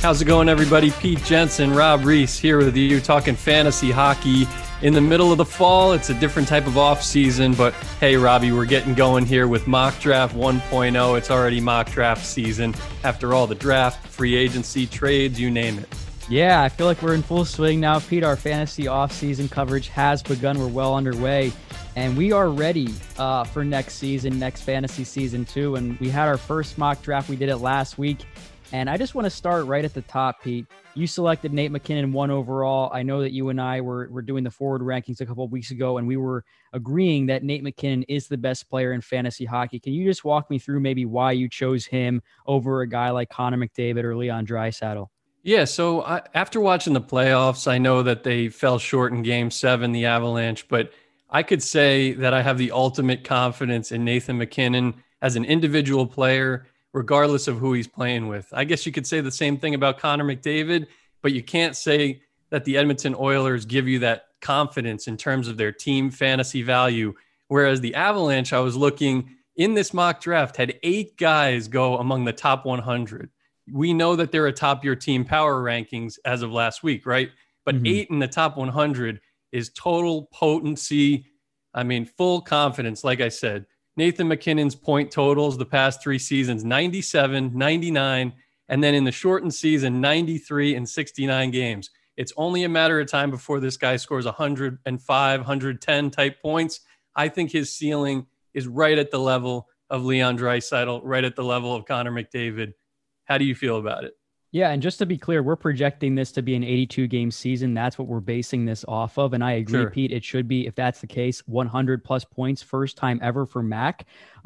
How's it going, everybody? Pete Jensen, Rob Reese here with you, talking fantasy hockey in the middle of the fall. It's a different type of off season, but hey, Robbie, we're getting going here with Mock Draft 1.0. It's already mock draft season after all the draft, free agency, trades, you name it. Yeah, I feel like we're in full swing now, Pete. Our fantasy off-season coverage has begun. We're well underway, and we are ready for next season, next fantasy season too. And we had our first mock draft. We did it last week. And I just want to start right at the top, Pete. You selected Nate MacKinnon 1 overall. I know that you and I were doing the forward rankings a couple of weeks ago, and we were agreeing that Nate MacKinnon is the best player in fantasy hockey. Can you just walk me through maybe why you chose him over a guy like Connor McDavid or Leon Draisaitl? Yeah, so after watching the playoffs, I know that they fell short in Game 7, the Avalanche, but I could say that I have the ultimate confidence in Nathan MacKinnon as an individual player, regardless of who he's playing with. I guess you could say the same thing about Connor McDavid, but you can't say that the Edmonton Oilers give you that confidence in terms of their team fantasy value. Whereas the Avalanche, I was looking in this mock draft, had 8 guys go among the top 100. We know that they're a top your team power rankings as of last week, right? But 8 in the top 100 is total potency. I mean, full confidence, like I said. Nathan MacKinnon's point totals the past 3 seasons, 97, 99, and then in the shortened season, 93 and 69 games. It's only a matter of time before this guy scores 105, 110 type points. I think his ceiling is right at the level of Leon Draisaitl, right at the level of Connor McDavid. How do you feel about it? Yeah, and just to be clear, we're projecting this to be an 82-game season. That's what we're basing this off of. And I agree, sure, Pete, it should be, if that's the case, 100-plus points, first time ever for Mac.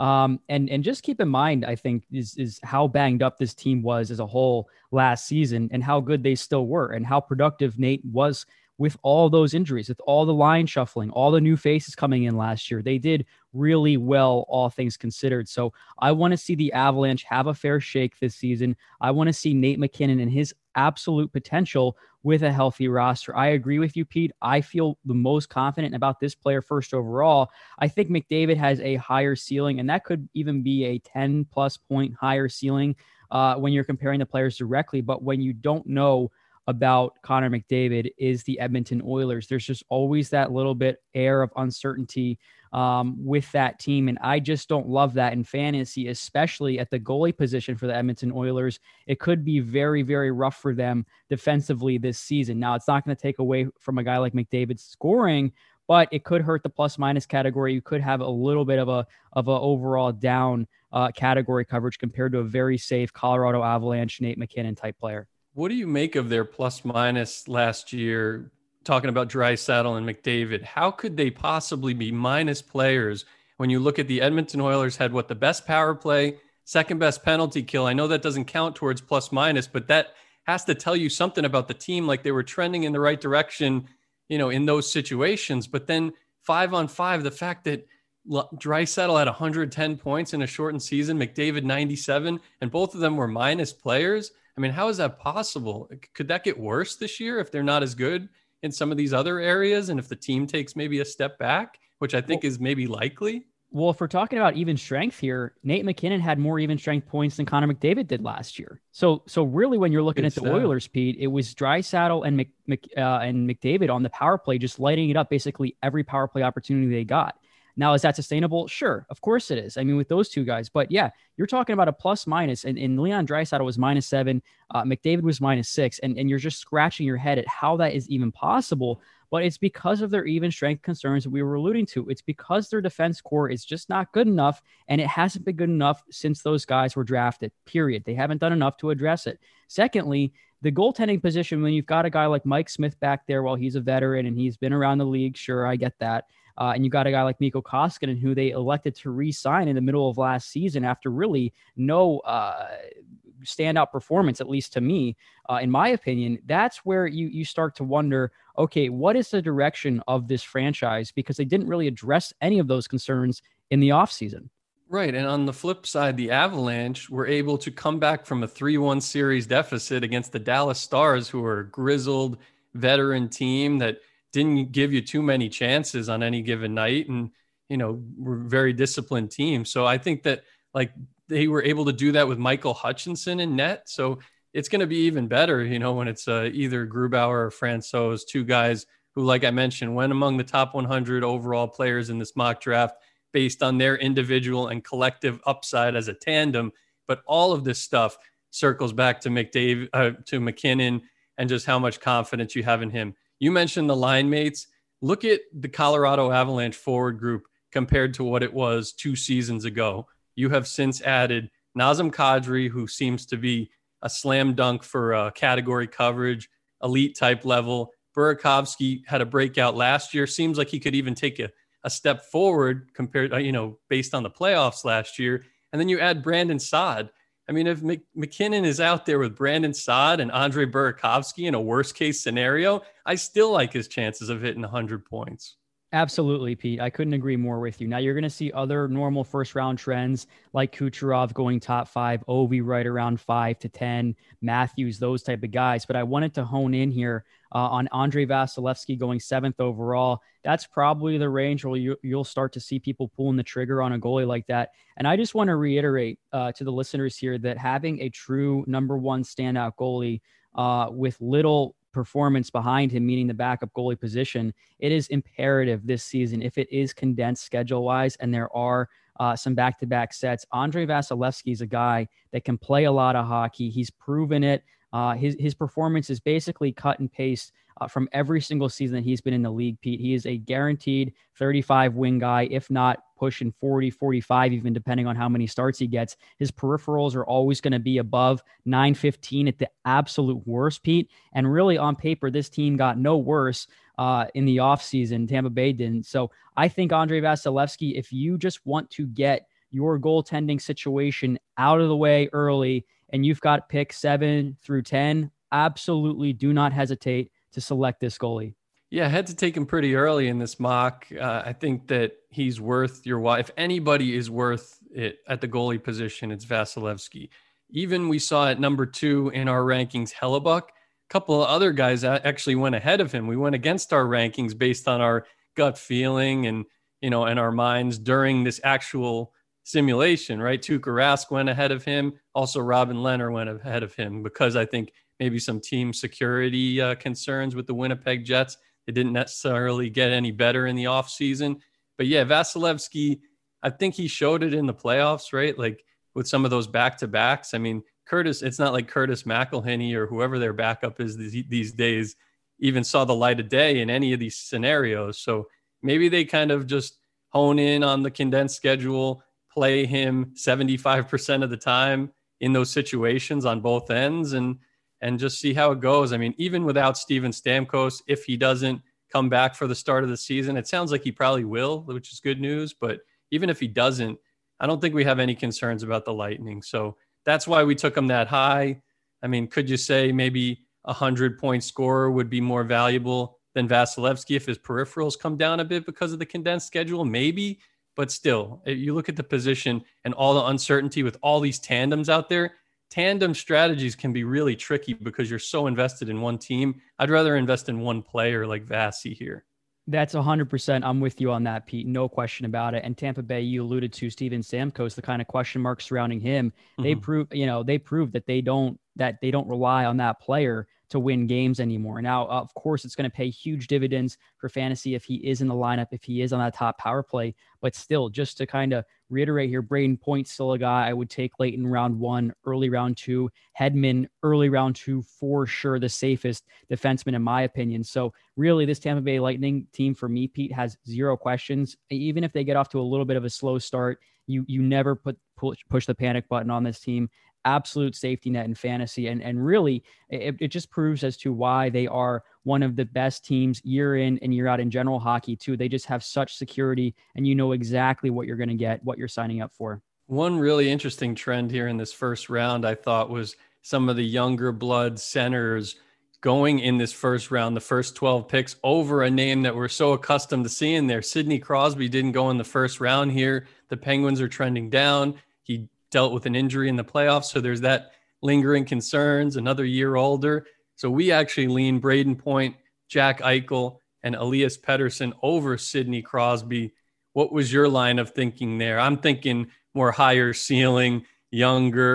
And just keep in mind, I think, is how banged up this team was as a whole last season and how good they still were and how productive Nate was with all those injuries, with all the line shuffling, all the new faces coming in last year. They did really well, all things considered. So I want to see the Avalanche have a fair shake this season. I want to see Nate MacKinnon and his absolute potential with a healthy roster. I agree with you, Pete. I feel the most confident about this player first overall. I think McDavid has a higher ceiling, and that could even be a 10-plus point higher ceiling when you're comparing the players directly. But when you don't know about Connor McDavid is the Edmonton Oilers, there's just always that little bit air of uncertainty with that team. And I just don't love that in fantasy, especially at the goalie position for the Edmonton Oilers. It could be very, very rough for them defensively this season. Now, it's not going to take away from a guy like McDavid's scoring, but it could hurt the plus minus category. You could have a little bit of a overall down category coverage compared to a very safe Colorado Avalanche, Nate MacKinnon type player. What do you make of their plus minus last year, talking about Draisaitl and McDavid? How could they possibly be minus players when you look at the Edmonton Oilers had the best power play, second best penalty kill? I know that doesn't count towards plus minus, but that has to tell you something about the team, like they were trending in the right direction, in those situations. But then 5-on-5, the fact that Draisaitl had 110 points in a shortened season, McDavid 97, and both of them were minus players. I mean, how is that possible? Could that get worse this year if they're not as good in some of these other areas? And if the team takes maybe a step back, which I think is maybe likely? Well, if we're talking about even strength here, Nate MacKinnon had more even strength points than Connor McDavid did last year. So really, when you're looking at the Oilers, Pete, it was Draisaitl and McDavid on the power play, just lighting it up basically every power play opportunity they got. Now, is that sustainable? Sure, of course it is. I mean, with those two guys. But yeah, you're talking about a plus minus, and Leon Draisaitl was -7, McDavid was -6, and you're just scratching your head at how that is even possible. But it's because of their even strength concerns that we were alluding to. It's because their defense core is just not good enough, and it hasn't been good enough since those guys were drafted, period. They haven't done enough to address it. Secondly, the goaltending position, when you've got a guy like Mike Smith back there, well, he's a veteran and he's been around the league, sure, I get that. And you got a guy like Mikko Koskinen, who they elected to re-sign in the middle of last season after really no standout performance, at least to me, in my opinion. That's where you start to wonder, okay, what is the direction of this franchise? Because they didn't really address any of those concerns in the offseason. Right. And on the flip side, the Avalanche were able to come back from a 3-1 series deficit against the Dallas Stars, who are a grizzled veteran team that didn't give you too many chances on any given night. And, were a very disciplined team. So I think that they were able to do that with Michael Hutchinson in net. So it's going to be even better, when it's either Grubauer or Francouz, two guys who, like I mentioned, went among the top 100 overall players in this mock draft based on their individual and collective upside as a tandem. But all of this stuff circles back to MacKinnon and just how much confidence you have in him. You mentioned the line mates. Look at the Colorado Avalanche forward group compared to what it was 2 seasons ago. You have since added Nazem Kadri, who seems to be a slam dunk for category coverage, elite type level. Burakovsky had a breakout last year. Seems like he could even take a step forward compared, based on the playoffs last year. And then you add Brandon Saad. I mean, if MacKinnon is out there with Brandon Saad and Andre Burakovsky in a worst case scenario, I still like his chances of hitting 100 points. Absolutely, Pete. I couldn't agree more with you. Now you're going to see other normal first round trends like Kucherov going top 5, Ovi right around 5 to 10, Matthews, those type of guys. But I wanted to hone in here on Andrei Vasilevskiy going 7th overall. That's probably the range where you'll start to see people pulling the trigger on a goalie like that. And I just want to reiterate to the listeners here that having a true number one standout goalie with little performance behind him, meaning the backup goalie position, it is imperative this season, if it is condensed schedule wise and there are some back-to-back sets, Andrei Vasilevskiy is a guy that can play a lot of hockey. He's proven it. His performance is basically cut and paste from every single season that he's been in the league, Pete. He is a guaranteed 35 win guy, if not pushing 40, 45, even depending on how many starts he gets. His peripherals are always going to be above 915 at the absolute worst, Pete. And really on paper, this team got no worse in the offseason. Tampa Bay didn't. So I think Andrei Vasilevskiy, if you just want to get your goaltending situation out of the way early and you've got pick 7 through 10, absolutely do not hesitate to select this goalie. Yeah, I had to take him pretty early in this mock. I think that he's worth your while. If anybody is worth it at the goalie position, it's Vasilevskiy. Even we saw at number 2 in our rankings, Hellebuck. A couple of other guys actually went ahead of him. We went against our rankings based on our gut feeling and our minds during this actual simulation, right? Tuukka Rask went ahead of him. Also, Robin Lehner went ahead of him because I think maybe some team security concerns with the Winnipeg Jets. It didn't necessarily get any better in the offseason. But yeah, Vasilevskiy, I think he showed it in the playoffs, right? Like with some of those back-to-backs. I mean, it's not like Curtis McElhinney or whoever their backup is these days even saw the light of day in any of these scenarios. So maybe they kind of just hone in on the condensed schedule, play him 75% of the time in those situations on both ends and just see how it goes. I mean, even without Steven Stamkos, if he doesn't come back for the start of the season, it sounds like he probably will, which is good news. But even if he doesn't, I don't think we have any concerns about the Lightning. So that's why we took him that high. I mean, could you say maybe 100-point scorer would be more valuable than Vasilevskiy if his peripherals come down a bit because of the condensed schedule? Maybe. But still, you look at the position and all the uncertainty with all these tandems out there. Tandem strategies can be really tricky because you're so invested in one team. I'd rather invest in one player like Vasi here. That's 100%. I'm with you on that, Pete. No question about it. And Tampa Bay, you alluded to Steven Stamkos, the kind of question marks surrounding him. Mm-hmm. They proved that they don't rely on that player to win games anymore. Now, of course, it's going to pay huge dividends for fantasy if he is in the lineup, if he is on that top power play. But still, just to kind of reiterate here, Braden Point's still a guy I would take late in round 1, early round 2. Hedman, early round 2, for sure the safest defenseman in my opinion. So really, this Tampa Bay Lightning team for me, Pete, has zero questions. Even if they get off to a little bit of a slow start, you never push the panic button on this team. Absolute safety net in fantasy. And really, it just proves as to why they are one of the best teams year in and year out in general hockey, too. They just have such security, and you know exactly what you're going to get, what you're signing up for. One really interesting trend here in this first round, I thought, was some of the younger blood centers going in this first round, the first 12 picks, over a name that we're so accustomed to seeing there. Sidney Crosby didn't go in the first round here. The Penguins are trending down. He dealt with an injury in the playoffs, so there's that lingering concerns, another year older. So we actually lean Braden Point, Jack Eichel, and Elias Pettersson over Sidney Crosby. What was your line of thinking there? I'm thinking more higher ceiling, younger,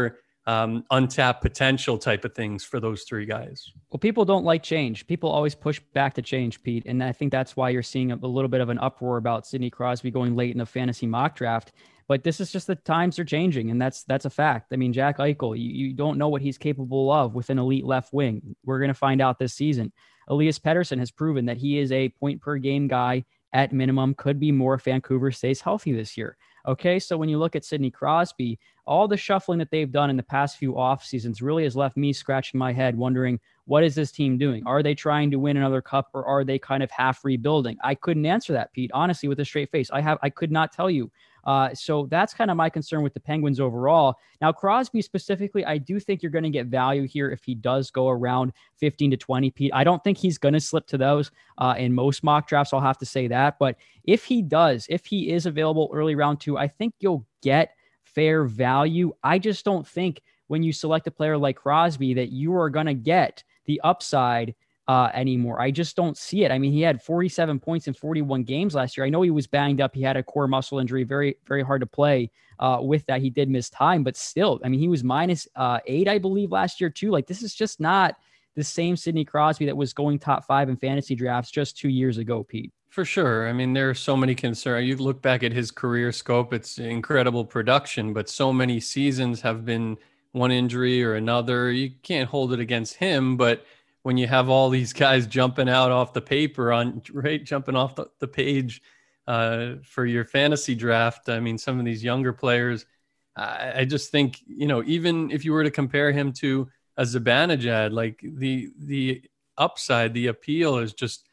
untapped potential type of things for those three guys. Well, people don't like change. People always push back to change, Pete. And I think that's why you're seeing a little bit of an uproar about Sidney Crosby going late in the fantasy mock draft. But this is just the times are changing, and that's a fact. I mean, Jack Eichel, you don't know what he's capable of with an elite left wing. We're going to find out this season. Elias Pettersson has proven that he is a point per game guy at minimum, could be more if Vancouver stays healthy this year. Okay, so when you look at Sidney Crosby, all the shuffling that they've done in the past few off seasons really has left me scratching my head wondering, what is this team doing? Are they trying to win another cup, or are they kind of half rebuilding? I couldn't answer that, Pete, honestly, with a straight face. I could not tell you. So that's kind of my concern with the Penguins overall. Now, Crosby specifically, I do think you're going to get value here if he does go around 15 to 20, Pete. I don't think he's going to slip to those in most mock drafts. I'll have to say that. But if he does, if he is available early round 2, I think you'll get fair value. I just don't think when you select a player like Crosby that you are going to get the upside anymore. I just don't see it. I mean, he had 47 points in 41 games last year. I know he was banged up. He had a core muscle injury, very, very hard to play with that. He did miss time, but still, I mean, he was -8, I believe, last year too. Like, this is just not the same Sidney Crosby that was going top 5 in fantasy drafts just 2 years ago, Pete. For sure. I mean, there are so many concerns. You look back at his career scope, it's incredible production, but so many seasons have been one injury or another. You can't hold it against him, but when you have all these guys jumping out off the paper jumping off the page for your fantasy draft. I mean, some of these younger players, I just think, even if you were to compare him to a Zibanejad, like the upside, the appeal is just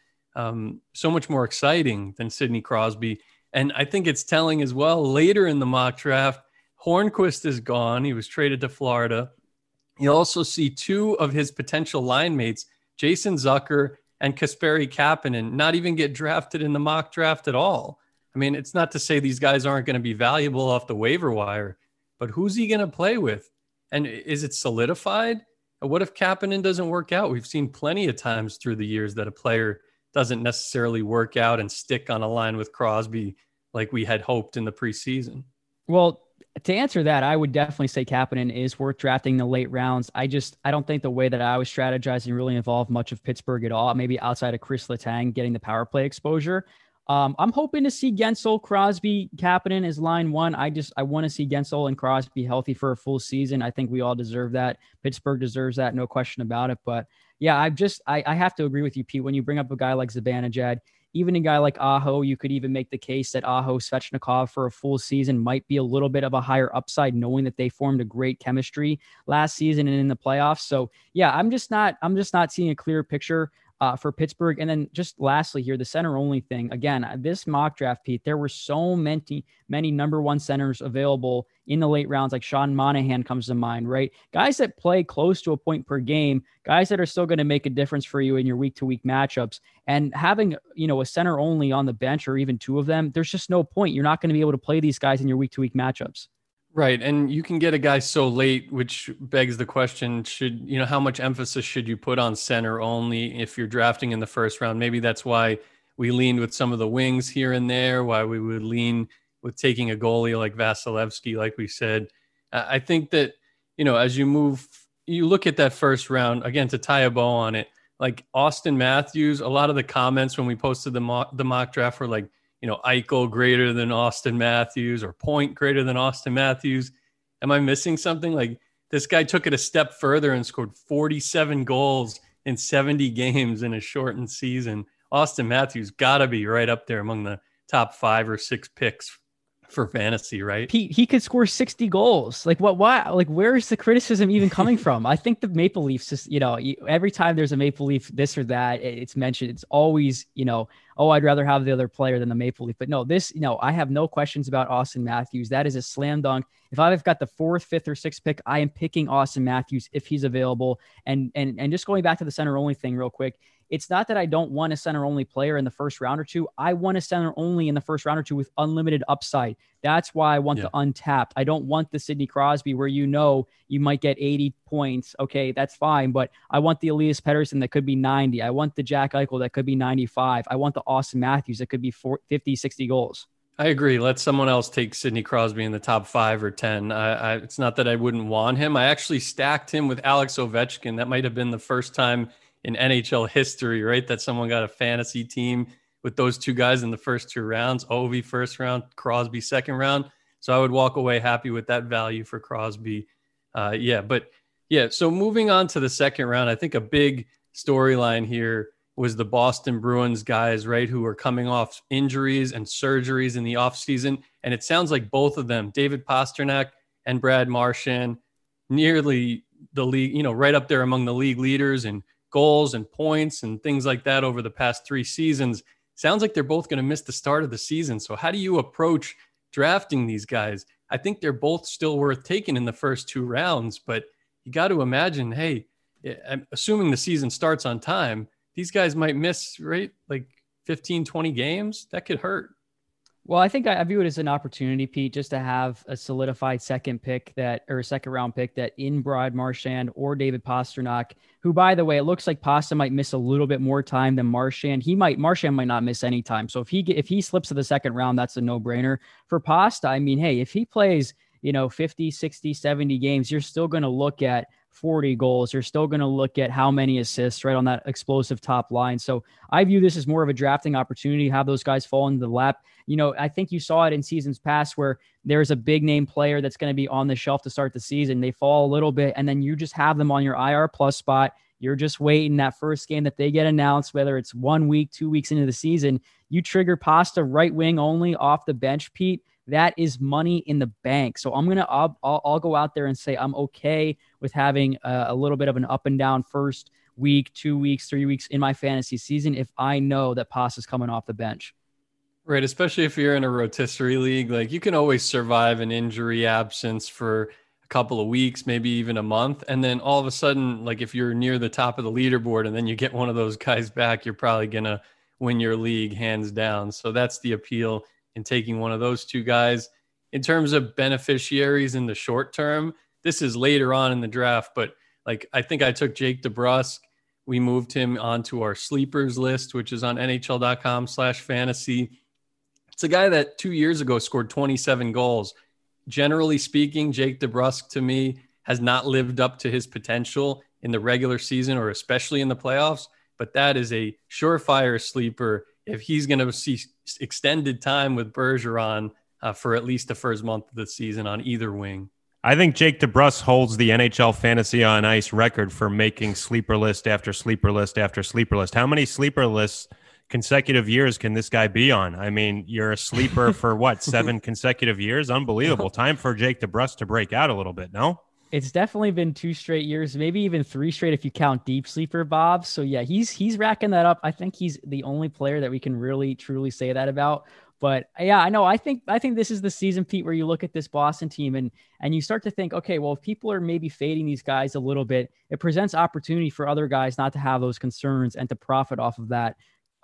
so much more exciting than Sidney Crosby. And I think it's telling as well, later in the mock draft, Hornqvist is gone. He was traded to Florida. You also see 2 of his potential line mates, Jason Zucker and Kasperi Kapanen, not even get drafted in the mock draft at all. I mean, it's not to say these guys aren't going to be valuable off the waiver wire, but who's he going to play with? And is it solidified? What if Kapanen doesn't work out? We've seen plenty of times through the years that a player doesn't necessarily work out and stick on a line with Crosby like we had hoped in the preseason. Well, to answer that, I would definitely say Kapanen is worth drafting in the late rounds. I don't think the way that I was strategizing really involved much of Pittsburgh at all, maybe outside of Chris Letang getting the power play exposure. I'm hoping to see Guentzel, Crosby, Kapanen as line 1. I want to see Guentzel and Crosby healthy for a full season. I think we all deserve that. Pittsburgh deserves that, no question about it. But yeah, I have to agree with you, Pete. When you bring up a guy like Zibanejad, even a guy like Aho, you could even make the case that Aho Svechnikov for a full season might be a little bit of a higher upside, knowing that they formed a great chemistry last season and in the playoffs. So yeah, I'm just not seeing a clear picture for Pittsburgh. And then just lastly here, the center only thing. Again, this mock draft, Pete, there were so many number 1 centers available in the late rounds, like Sean Monahan comes to mind, right? Guys that play close to a point per game, guys that are still going to make a difference for you in your week-to-week matchups. And having, a center only on the bench or even 2 of them, there's just no point. You're not going to be able to play these guys in your week-to-week matchups. Right. And you can get a guy so late, which begs the question, how much emphasis should you put on center only if you're drafting in the first round? Maybe that's why we leaned with some of the wings here and there, why we would lean with taking a goalie like Vasilevsky, like we said. I think that, as you look at that first round, again, to tie a bow on it, like Austin Matthews, a lot of the comments when we posted the mock draft were like, Eichel greater than Austin Matthews or Point greater than Austin Matthews. Am I missing something? Like, this guy took it a step further and scored 47 goals in 70 games in a shortened season. Austin Matthews got to be right up there among the top 5 or 6 picks for fantasy, right? He could score 60 goals. Like, why? Like, where is the criticism even coming from? I think the Maple Leafs just, every time there's a Maple Leaf, this or that, it's mentioned. It's always, oh, I'd rather have the other player than the Maple Leaf. But no, I have no questions about Austin Matthews. That is a slam dunk. If I've got the 4th, 5th, or 6th pick, I am picking Austin Matthews if he's available. And just going back to the center only thing real quick, it's not that I don't want a center only player in the first round or 2. I want a center only in the first round or 2 with unlimited upside. That's why I want the untapped. I don't want the Sidney Crosby where you might get 80 points. Okay, that's fine. But I want the Elias Pettersson that could be 90. I want the Jack Eichel that could be 95. I want the Austin Matthews that could be 50, 60 goals. I agree. Let someone else take Sidney Crosby in the top 5 or 10. It's not that I wouldn't want him. I actually stacked him with Alex Ovechkin. That might have been the first time in NHL history, right, that someone got a fantasy team with those two guys in the first 2 rounds. Ovi first round, Crosby second round. So I would walk away happy with that value for Crosby. So moving on to the second round, I think a big storyline here was the Boston Bruins guys, right, who are coming off injuries and surgeries in the offseason. And it sounds like both of them, David Pastrnak and Brad Marchand, nearly the league, right up there among the league leaders in goals and points and things like that over the past 3 seasons. Sounds like they're both going to miss the start of the season. So how do you approach drafting these guys? I think they're both still worth taking in the first 2 rounds, but you got to imagine, hey, assuming the season starts on time, these guys might miss, right, like 15, 20 games. That could hurt. Well, I think I view it as an opportunity, Pete, just to have a solidified second round pick that in Brad Marchand or David Pastrnak, who, by the way, it looks like Pasta might miss a little bit more time than Marchand. Marchand might not miss any time. So if he slips to the second round, that's a no-brainer. For Pasta, I mean, hey, if he plays, 50, 60, 70 games, you're still going to look at 40 goals. You're still going to look at how many assists, right, on that explosive top line. So I view this as more of a drafting opportunity, have those guys fall into the lap. I think you saw it in seasons past where there's a big name player that's going to be on the shelf to start the season. They fall a little bit, and then you just have them on your IR plus spot. You're just waiting that first game that they get announced, whether it's 1 week, 2 weeks into the season, you trigger Pasta right wing only off the bench, Pete. That is money in the bank. So I'll go out there and say I'm okay with having a little bit of an up and down first week, 2 weeks, 3 weeks in my fantasy season if I know that Pasta's coming off the bench. Right, especially if you're in a rotisserie league, like you can always survive an injury absence for a couple of weeks, maybe even a month. And then all of a sudden, like if you're near the top of the leaderboard and then you get one of those guys back, you're probably going to win your league hands down. So that's the appeal in taking one of those two guys. In terms of beneficiaries in the short term, this is later on in the draft, but like I think I took Jake DeBrusk. We moved him onto our sleepers list, which is on NHL.com/fantasy. It's a guy that 2 years ago scored 27 goals. Generally speaking, Jake DeBrusk to me has not lived up to his potential in the regular season or especially in the playoffs, but that is a surefire sleeper if he's going to see extended time with Bergeron for at least the first month of the season on either wing. I think Jake DeBrusk holds the NHL Fantasy on Ice record for making sleeper list after sleeper list after sleeper list. How many sleeper lists consecutive years can this guy be on? I mean, you're a sleeper for what, 7 consecutive years? Unbelievable. Time for Jake DeBrusk to break out a little bit, no? It's definitely been 2 straight years, maybe even 3 straight if you count deep sleeper, Bob. So yeah, he's racking that up. I think he's the only player that we can really truly say that about. But yeah, I know. I think this is the season, Pete, where you look at this Boston team and you start to think, okay, well, if people are maybe fading these guys a little bit, it presents opportunity for other guys not to have those concerns and to profit off of that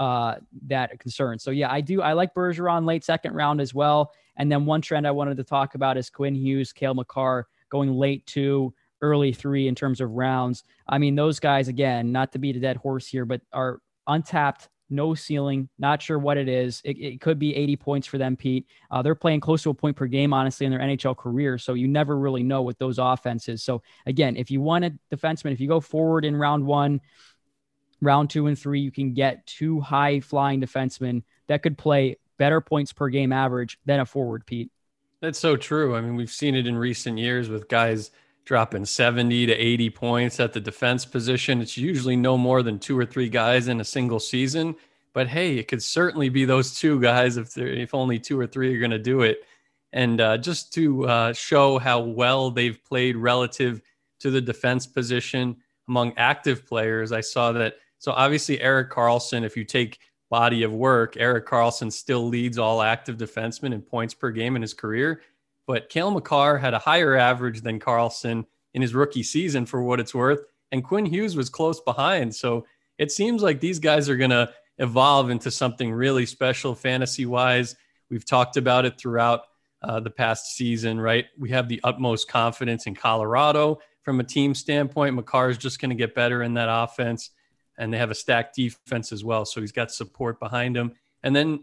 concern. So yeah, I like Bergeron late second round as well. And then one trend I wanted to talk about is Quinn Hughes, Cale Makar going late 2, early 3 in terms of rounds. I mean, those guys, again, not to beat a dead horse here, but are untapped, no ceiling, not sure what it is. It could be 80 points for them, Pete. They're playing close to a point per game, honestly, in their NHL career. So you never really know with those offenses. So again, if you want a defenseman, if you go forward in round 1, round 2 and 3, you can get 2 high flying defensemen that could play better points per game average than a forward, Pete. That's so true. I mean, we've seen it in recent years with guys dropping 70 to 80 points at the defense position. It's usually no more than 2 or 3 guys in a single season. But hey, it could certainly be those 2 guys if only 2 or 3 are going to do it. And just to show how well they've played relative to the defense position among active players, I saw that. So obviously, Erik Karlsson, if you take body of work, Erik Karlsson still leads all active defensemen in points per game in his career. But Cale Makar had a higher average than Karlsson in his rookie season for what it's worth. And Quinn Hughes was close behind. So it seems like these guys are going to evolve into something really special fantasy-wise. We've talked about it throughout the past season, right? We have the utmost confidence in Colorado from a team standpoint. Makar is just going to get better in that offense. And they have a stacked defense as well. So he's got support behind him. And then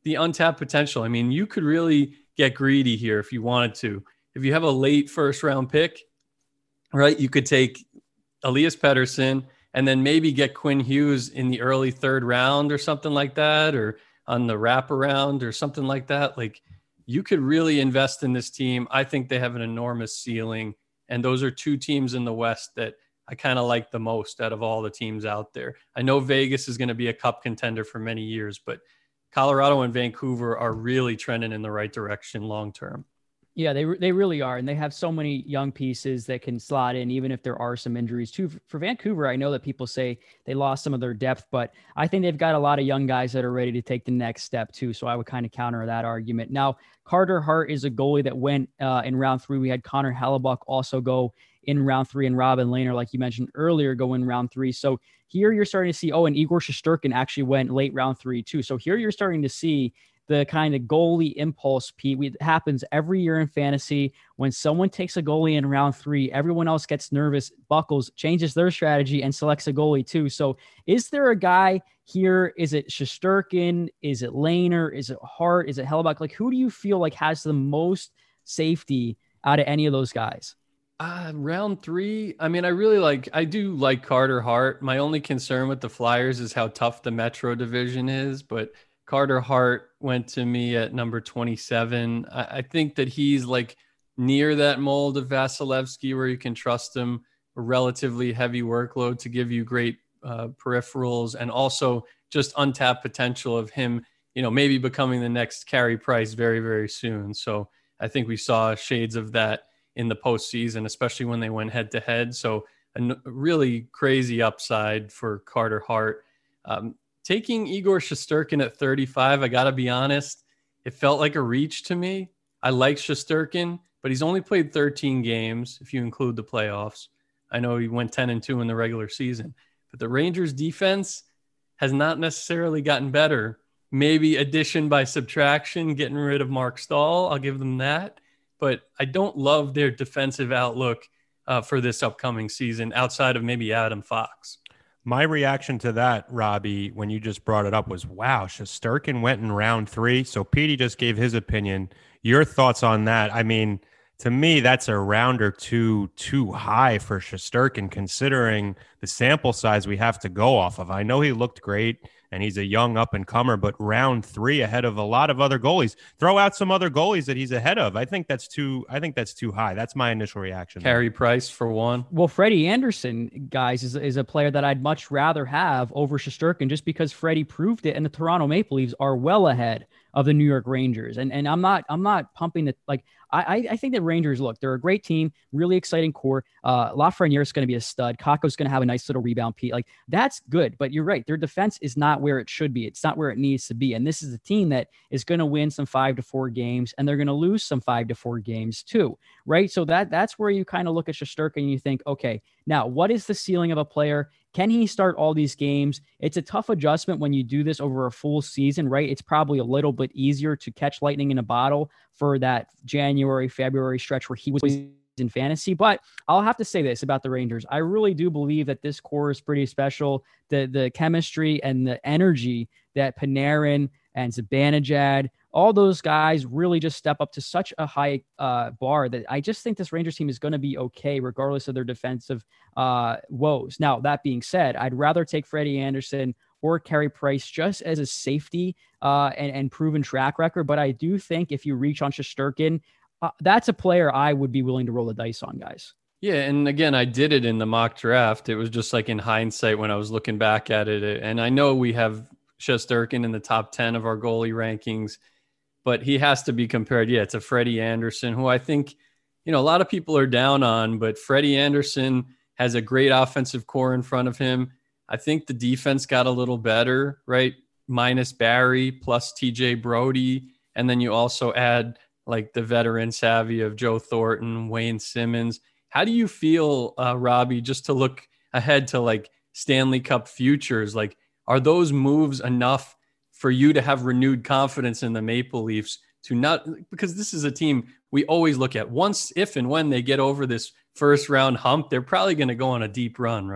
the untapped potential. I mean, you could really get greedy here if you wanted to. If you have a late first round pick, right, you could take Elias Pettersson and then maybe get Quinn Hughes in the early third round or something like that, or on the wraparound or something like that. Like, you could really invest in this team. I think they have an enormous ceiling. And those are two teams in the West that I kind of like the most out of all the teams out there. I know Vegas is going to be a cup contender for many years, but Colorado and Vancouver are really trending in the right direction long term. Yeah, they really are. And they have so many young pieces that can slot in, even if there are some injuries too. For Vancouver, I know that people say they lost some of their depth, but I think they've got a lot of young guys that are ready to take the next step too. So I would kind of counter that argument. Now, Carter Hart is a goalie that went in round 3. We had Connor Hellebuyck also go in round 3, and Robin Lehner, like you mentioned earlier, go in round 3. So here you're starting to see, and Igor Shesterkin actually went late round 3 too. So here you're starting to see the kind of goalie impulse, Pete. It happens every year in fantasy. When someone takes a goalie in round 3, everyone else gets nervous, buckles, changes their strategy, and selects a goalie too. So is there a guy here? Is it Shesterkin? Is it Lehner? Is it Hart? Is it Hellebuyck? Like, who do you feel like has the most safety out of any of those guys? Round 3. I mean, I do like Carter Hart. My only concern with the Flyers is how tough the Metro division is, but Carter Hart went to me at number 27. I think that he's like near that mold of Vasilevsky, where you can trust him, a relatively heavy workload to give you great peripherals, and also just untapped potential of him, maybe becoming the next Carey Price very, very soon. So I think we saw shades of that in the postseason, especially when they went head to head. So a really crazy upside for Carter Hart. Taking Igor Shesterkin at 35, I got to be honest, it felt like a reach to me. I like Shesterkin, but he's only played 13 games if you include the playoffs. I know he went 10-2 in the regular season, but the Rangers defense has not necessarily gotten better. Maybe addition by subtraction, getting rid of Mark Stahl, I'll give them that. But I don't love their defensive outlook for this upcoming season outside of maybe Adam Fox. My reaction to that, Robbie, when you just brought it up was, wow, Shesterkin went in round 3. So Petey just gave his opinion. Your thoughts on that? I mean, to me, that's a round or two too high for Shesterkin, considering the sample size we have to go off of. I know he looked great and he's a young up-and-comer, but round 3 ahead of a lot of other goalies. Throw out some other goalies that he's ahead of. I think that's too high. That's my initial reaction. Carey Price for one. Well, Freddie Anderson, guys, is a player that I'd much rather have over Shesterkin, just because Freddie proved it, and the Toronto Maple Leafs are well ahead of the New York Rangers. And I'm not pumping the, like, I think the Rangers, look, they're a great team, really exciting core. Lafreniere is going to be a stud. Kakko's going to have a nice little rebound, Pete. Like, that's good. But you're right. Their defense is not where it should be. It's not where it needs to be. And this is a team that is going to win some 5-4 games, and they're going to lose some 5-4 games too, right? So that's where you kind of look at Shesterkin and you think, okay, now what is the ceiling of a player? Can he start all these games? It's a tough adjustment when you do this over a full season, right? It's probably a little bit easier to catch lightning in a bottle for that January, February stretch where he was in fantasy. But I'll have to say this about the Rangers. I really do believe that this core is pretty special. The chemistry and the energy that Panarin and Zibanejad, all those guys really just step up to such a high bar that I just think this Rangers team is going to be okay regardless of their defensive woes. Now, that being said, I'd rather take Freddie Anderson or Carey Price just as a safety and proven track record. But I do think if you reach on Shesterkin, that's a player I would be willing to roll the dice on, guys. Yeah, and again, I did it in the mock draft. It was just like in hindsight when I was looking back at it. And I know we have Shesterkin in the top 10 of our goalie rankings, but he has to be compared, to Freddie Anderson, who I think, a lot of people are down on, but Freddie Anderson has a great offensive core in front of him. I think the defense got a little better, right? Minus Barry plus TJ Brody. And then you also add like the veteran savvy of Joe Thornton, Wayne Simmons. How do you feel, Robbie, just to look ahead to like Stanley Cup futures? Like, are those moves enough for you to have renewed confidence in the Maple Leafs to not, because this is a team we always look at once, if and when they get over this first round hump, they're probably going to go on a deep run, right?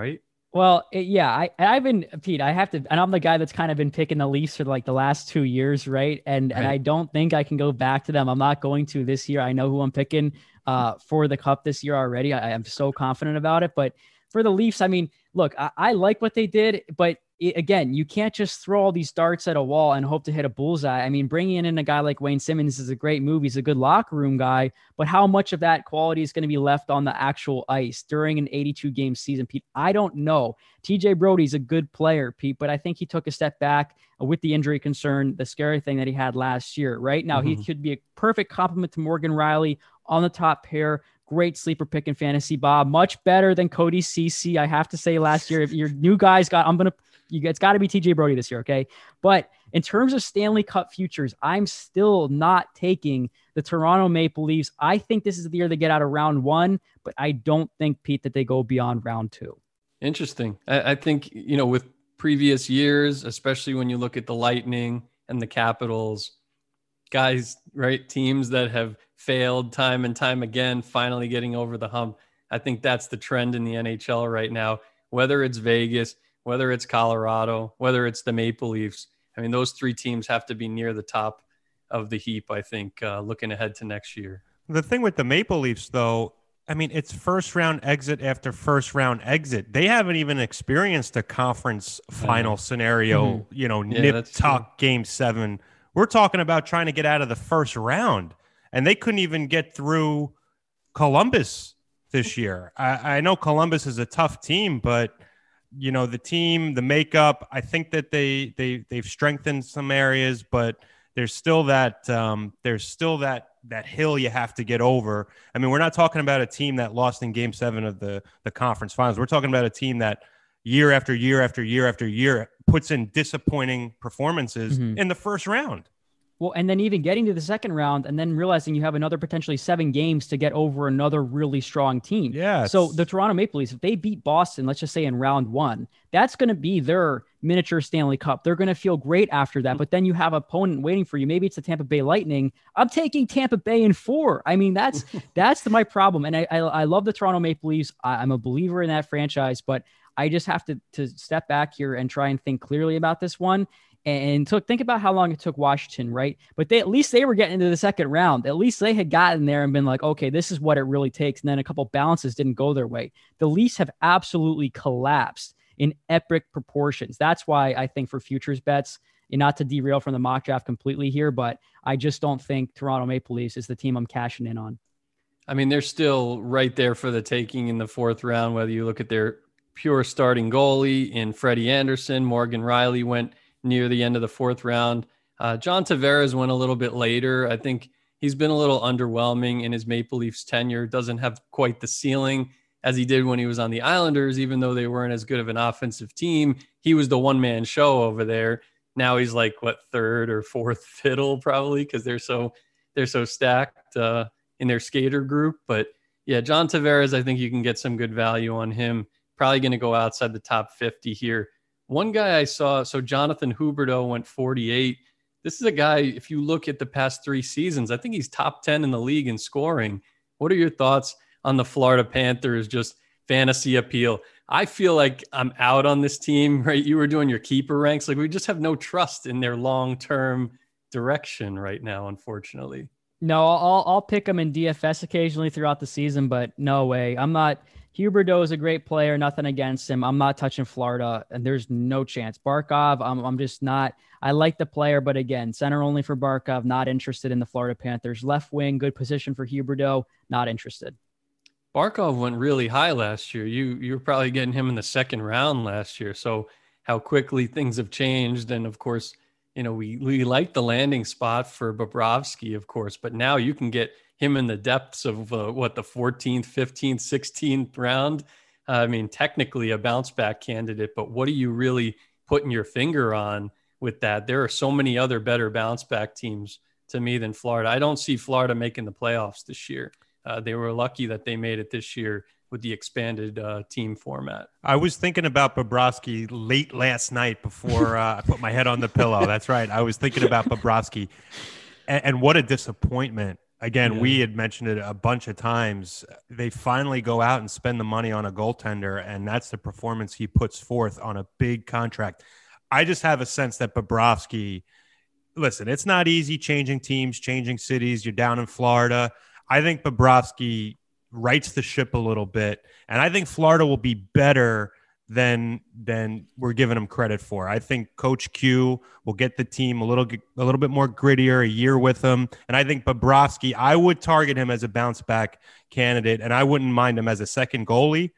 Well, I've been Pete. I have to, and I'm the guy that's kind of been picking the Leafs for like the last 2 years, right? And I don't think I can go back to them. I'm not going to this year. I know who I'm picking for the Cup this year already. I am so confident about it. But for the Leafs, I mean, look, I like what they did, but again, you can't just throw all these darts at a wall and hope to hit a bullseye. I mean, bringing in a guy like Wayne Simmons is a great move. He's a good locker room guy, but how much of that quality is going to be left on the actual ice during an 82 game season, Pete? I don't know. TJ Brody's a good player, Pete, but I think he took a step back with the injury concern, the scary thing that he had last year. Right now, he could be a perfect complement to Morgan Riley on the top pair. Great sleeper pick in fantasy, Bob. Much better than Cody Ceci, I have to say, last year. If your new guys it's got to be TJ Brody this year, okay? But in terms of Stanley Cup futures, I'm still not taking the Toronto Maple Leafs. I think this is the year they get out of round one, but I don't think, Pete, that they go beyond round two. Interesting. I think, with previous years, especially when you look at the Lightning and the Capitals, guys, right? Teams that have failed time and time again, finally getting over the hump. I think that's the trend in the NHL right now, whether it's Vegas, whether it's Colorado, whether it's the Maple Leafs. I mean, those three teams have to be near the top of the heap, I think, looking ahead to next year. The thing with the Maple Leafs, though, I mean, it's first round exit after first round exit. They haven't even experienced a conference final scenario, nip tuck game 7. We're talking about trying to get out of the first round, and they couldn't even get through Columbus this year. I know Columbus is a tough team, but the team, the makeup, I think that they've strengthened some areas, but there's still that hill you have to get over. I mean, we're not talking about a team that lost in game 7 of the conference finals. We're talking about a team that year after year after year after year puts in disappointing performances in the first round. Well, and then even getting to the second round and then realizing you have another potentially 7 games to get over another really strong team. Yeah. So the Toronto Maple Leafs, if they beat Boston, let's just say in round 1, that's going to be their miniature Stanley Cup. They're going to feel great after that. But then you have an opponent waiting for you. Maybe it's the Tampa Bay Lightning. I'm taking Tampa Bay in 4. I mean, that's my problem. And I love the Toronto Maple Leafs. I'm a believer in that franchise, but I just have to step back here and try and think clearly about this one. And think about how long it took Washington, right? But at least they were getting into the second round. At least they had gotten there and been like, okay, this is what it really takes. And then a couple balances didn't go their way. The Leafs have absolutely collapsed in epic proportions. That's why I think for futures bets, and not to derail from the mock draft completely here, but I just don't think Toronto Maple Leafs is the team I'm cashing in on. I mean, they're still right there for the taking in the fourth round, whether you look at their pure starting goalie in Freddie Anderson. Morgan Riley went near the end of the fourth round. John Tavares went a little bit later. I think he's been a little underwhelming in his Maple Leafs tenure. Doesn't have quite the ceiling as he did when he was on the Islanders, even though they weren't as good of an offensive team. He was the one-man show over there. Now he's like, third or fourth fiddle probably, because they're so stacked in their skater group. But yeah, John Tavares, I think you can get some good value on him. Probably going to go outside the top 50 here. One guy I saw, so Jonathan Huberdeau went 48. This is a guy, if you look at the past 3 seasons, I think he's top 10 in the league in scoring. What are your thoughts on the Florida Panthers, just fantasy appeal? I feel like I'm out on this team, right? You were doing your keeper ranks. Like, we just have no trust in their long-term direction right now, unfortunately. No, I'll pick them in DFS occasionally throughout the season, but no way. I'm not. Huberdeau is a great player, nothing against him. I'm not touching Florida, and there's no chance. Barkov, I'm just not. I like the player, but again, center only for Barkov, not interested in the Florida Panthers. Left wing, good position for Huberdeau, not interested. Barkov went really high last year. You were probably getting him in the second round last year. So how quickly things have changed. And of course, we like the landing spot for Bobrovsky, of course, but now you can get him in the depths of the 14th, 15th, 16th round. I mean, technically a bounce back candidate, but what are you really putting your finger on with that? There are so many other better bounce back teams to me than Florida. I don't see Florida making the playoffs this year. They were lucky that they made it this year with the expanded team format. I was thinking about Bobrovsky late last night before I put my head on the pillow. That's right. I was thinking about Bobrovsky and what a disappointment Again, we had mentioned it a bunch of times. They finally go out and spend the money on a goaltender, and that's the performance he puts forth on a big contract. I just have a sense that Bobrovsky, listen, it's not easy changing teams, changing cities. You're down in Florida. I think Bobrovsky rights the ship a little bit, and I think Florida will be better than we're giving him credit for. I think Coach Q will get the team a little bit more grittier, a year with him. And I think Bobrovsky, I would target him as a bounce back candidate, and I wouldn't mind him as a second goalie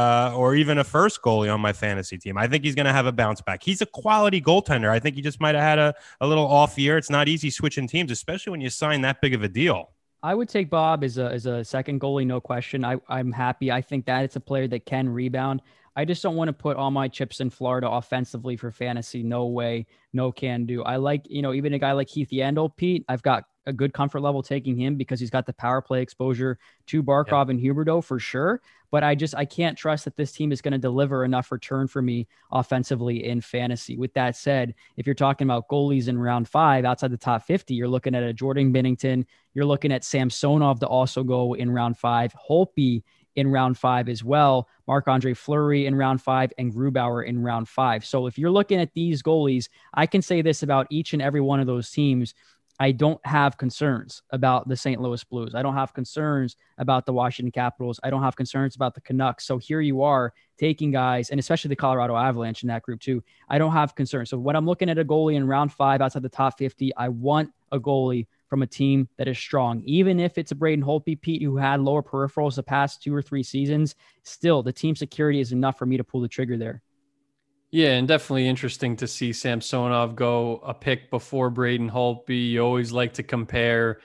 or even a first goalie on my fantasy team. I think he's going to have a bounce back. He's a quality goaltender. I think he just might have had a little off year. It's not easy switching teams, especially when you sign that big of a deal. I would take Bob as a second goalie, no question. I'm happy. I think that it's a player that can rebound. I just don't want to put all my chips in Florida offensively for fantasy. No way, no can do. I like, even a guy like Keith Yandel, Pete, I've got a good comfort level taking him because he's got the power play exposure to Barkov and Huberdeau for sure. But I can't trust that this team is going to deliver enough return for me offensively in fantasy. With that said, if you're talking about goalies in round 5 outside the top 50, you're looking at a Jordan Binnington. You're looking at Samsonov to also go in round 5. Holtby in round 5 as well, Marc-Andre Fleury in round 5, and Grubauer in round 5. So if you're looking at these goalies, I can say this about each and every one of those teams. I don't have concerns about the St. Louis Blues. I don't have concerns about the Washington Capitals. I don't have concerns about the Canucks. So here you are taking guys, and especially the Colorado Avalanche in that group too. I don't have concerns. So when I'm looking at a goalie in round 5 outside the top 50, I want a goalie from a team that is strong. Even if it's a Braden Holtby, Pete, who had lower peripherals the past 2 or 3 seasons, still the team security is enough for me to pull the trigger there. Yeah, and definitely interesting to see Samsonov go a pick before Braden Holtby. You always like to compare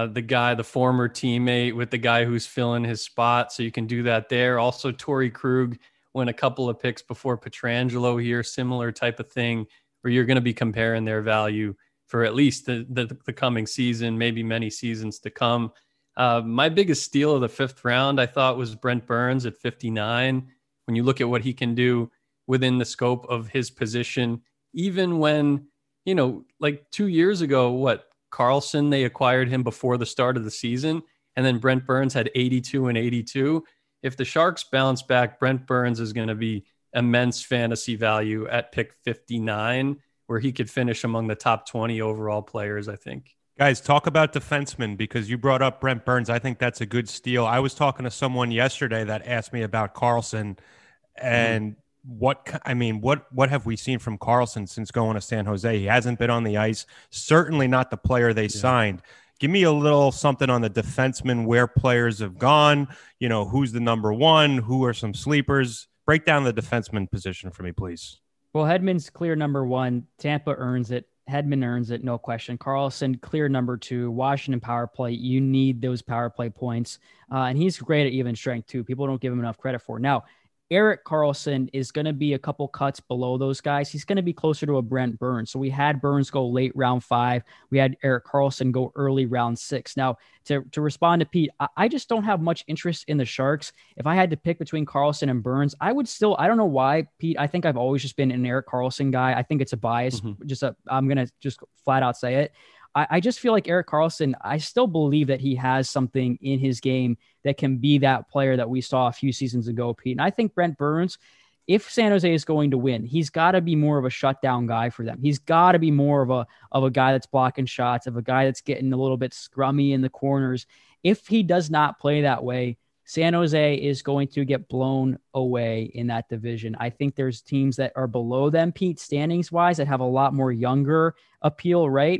the former teammate with the guy who's filling his spot, so you can do that there. Also, Torrey Krug went a couple of picks before Pietrangelo here, similar type of thing, where you're going to be comparing their value for at least the coming season, maybe many seasons to come. My biggest steal of the 5th round, I thought, was Brent Burns at 59. When you look at what he can do within the scope of his position, even when, like 2 years ago, Carlson, they acquired him before the start of the season, and then Brent Burns had 82 and 82. If the Sharks bounce back, Brent Burns is going to be immense fantasy value at pick 59, where he could finish among the top 20 overall players, I think. Guys, talk about defensemen, because you brought up Brent Burns. I think that's a good steal. I was talking to someone yesterday that asked me about Carlson, and what have we seen from Carlson since going to San Jose? He hasn't been on the ice, certainly not the player they signed. Give me a little something on the defensemen, where players have gone, who's the number one, who are some sleepers. Break down the defenseman position for me, please. Well, Hedman's clear number 1. Tampa earns it. Hedman earns it, no question. Carlson, clear number 2. Washington power play. You need those power play points. And he's great at even strength, too. People don't give him enough credit for. Now, Erik Karlsson is going to be a couple cuts below those guys. He's going to be closer to a Brent Burns. So we had Burns go late round 5. We had Erik Karlsson go early round 6. Now, to respond to Pete, I just don't have much interest in the Sharks. If I had to pick between Karlsson and Burns, I would still, I don't know why, Pete. I think I've always just been an Erik Karlsson guy. I think it's a bias. I'm going to just flat out say it. I just feel like Erik Karlsson, I still believe that he has something in his game that can be that player that we saw a few seasons ago, Pete. And I think Brent Burns, if San Jose is going to win, he's got to be more of a shutdown guy for them. He's got to be more of a guy that's blocking shots, of a guy that's getting a little bit scrummy in the corners. If he does not play that way, San Jose is going to get blown away in that division. I think there's teams that are below them, Pete, standings-wise, that have a lot more younger appeal, right?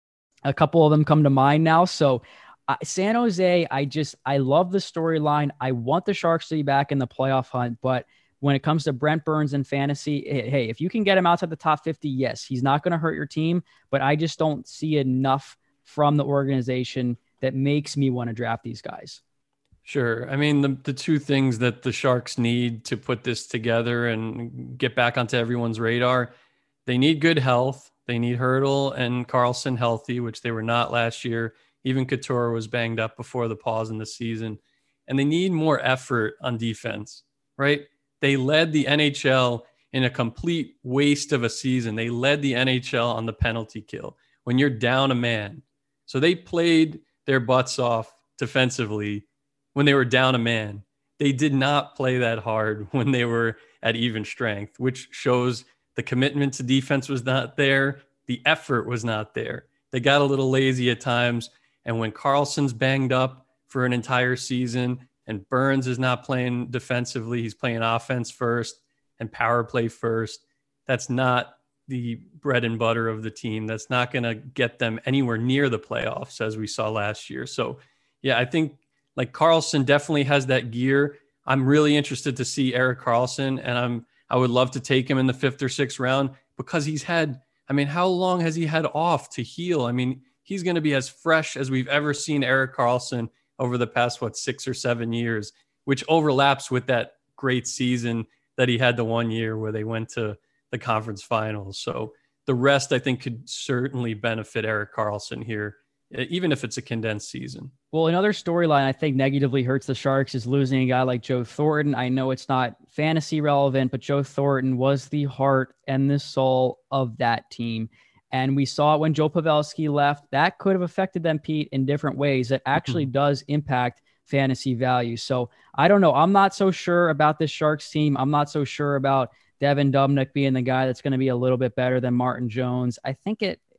A couple of them come to mind now. So San Jose, I love the storyline. I want the Sharks to be back in the playoff hunt, but when it comes to Brent Burns and fantasy, hey, if you can get him outside the top 50, yes, he's not going to hurt your team, but I just don't see enough from the organization that makes me want to draft these guys. Sure. I mean, the two things that the Sharks need to put this together and get back onto everyone's radar, they need good health. They need Hurdle and Karlsson healthy, which they were not last year. Even Couture was banged up before the pause in the season. And they need more effort on defense, right? They led the NHL in a complete waste of a season. They led the NHL on the penalty kill when you're down a man. So they played their butts off defensively when they were down a man. They did not play that hard when they were at even strength, which shows the commitment to defense was not there. The effort was not there. They got a little lazy at times. And when Karlsson's banged up for an entire season and Burns is not playing defensively, he's playing offense first and power play first. That's not the bread and butter of the team. That's not going to get them anywhere near the playoffs as we saw last year. So yeah, I think like Karlsson definitely has that gear. I'm really interested to see Erik Karlsson, and I would love to take him in the 5th or 6th round because he's had, I mean, how long has he had off to heal? I mean, he's going to be as fresh as we've ever seen Erik Karlsson over the past, 6 or 7 years, which overlaps with that great season that he had the one year where they went to the conference finals. So the rest, I think, could certainly benefit Erik Karlsson here, even if it's a condensed season. Well, another storyline I think negatively hurts the Sharks is losing a guy like Joe Thornton. I know it's not fantasy relevant, but Joe Thornton was the heart and the soul of that team. And we saw it when Joe Pavelski left. That could have affected them, Pete, in different ways. That actually does impact fantasy value. So I don't know. I'm not so sure about this Sharks team. I'm not so sure about Devan Dubnyk being the guy that's going to be a little bit better than Martin Jones. I think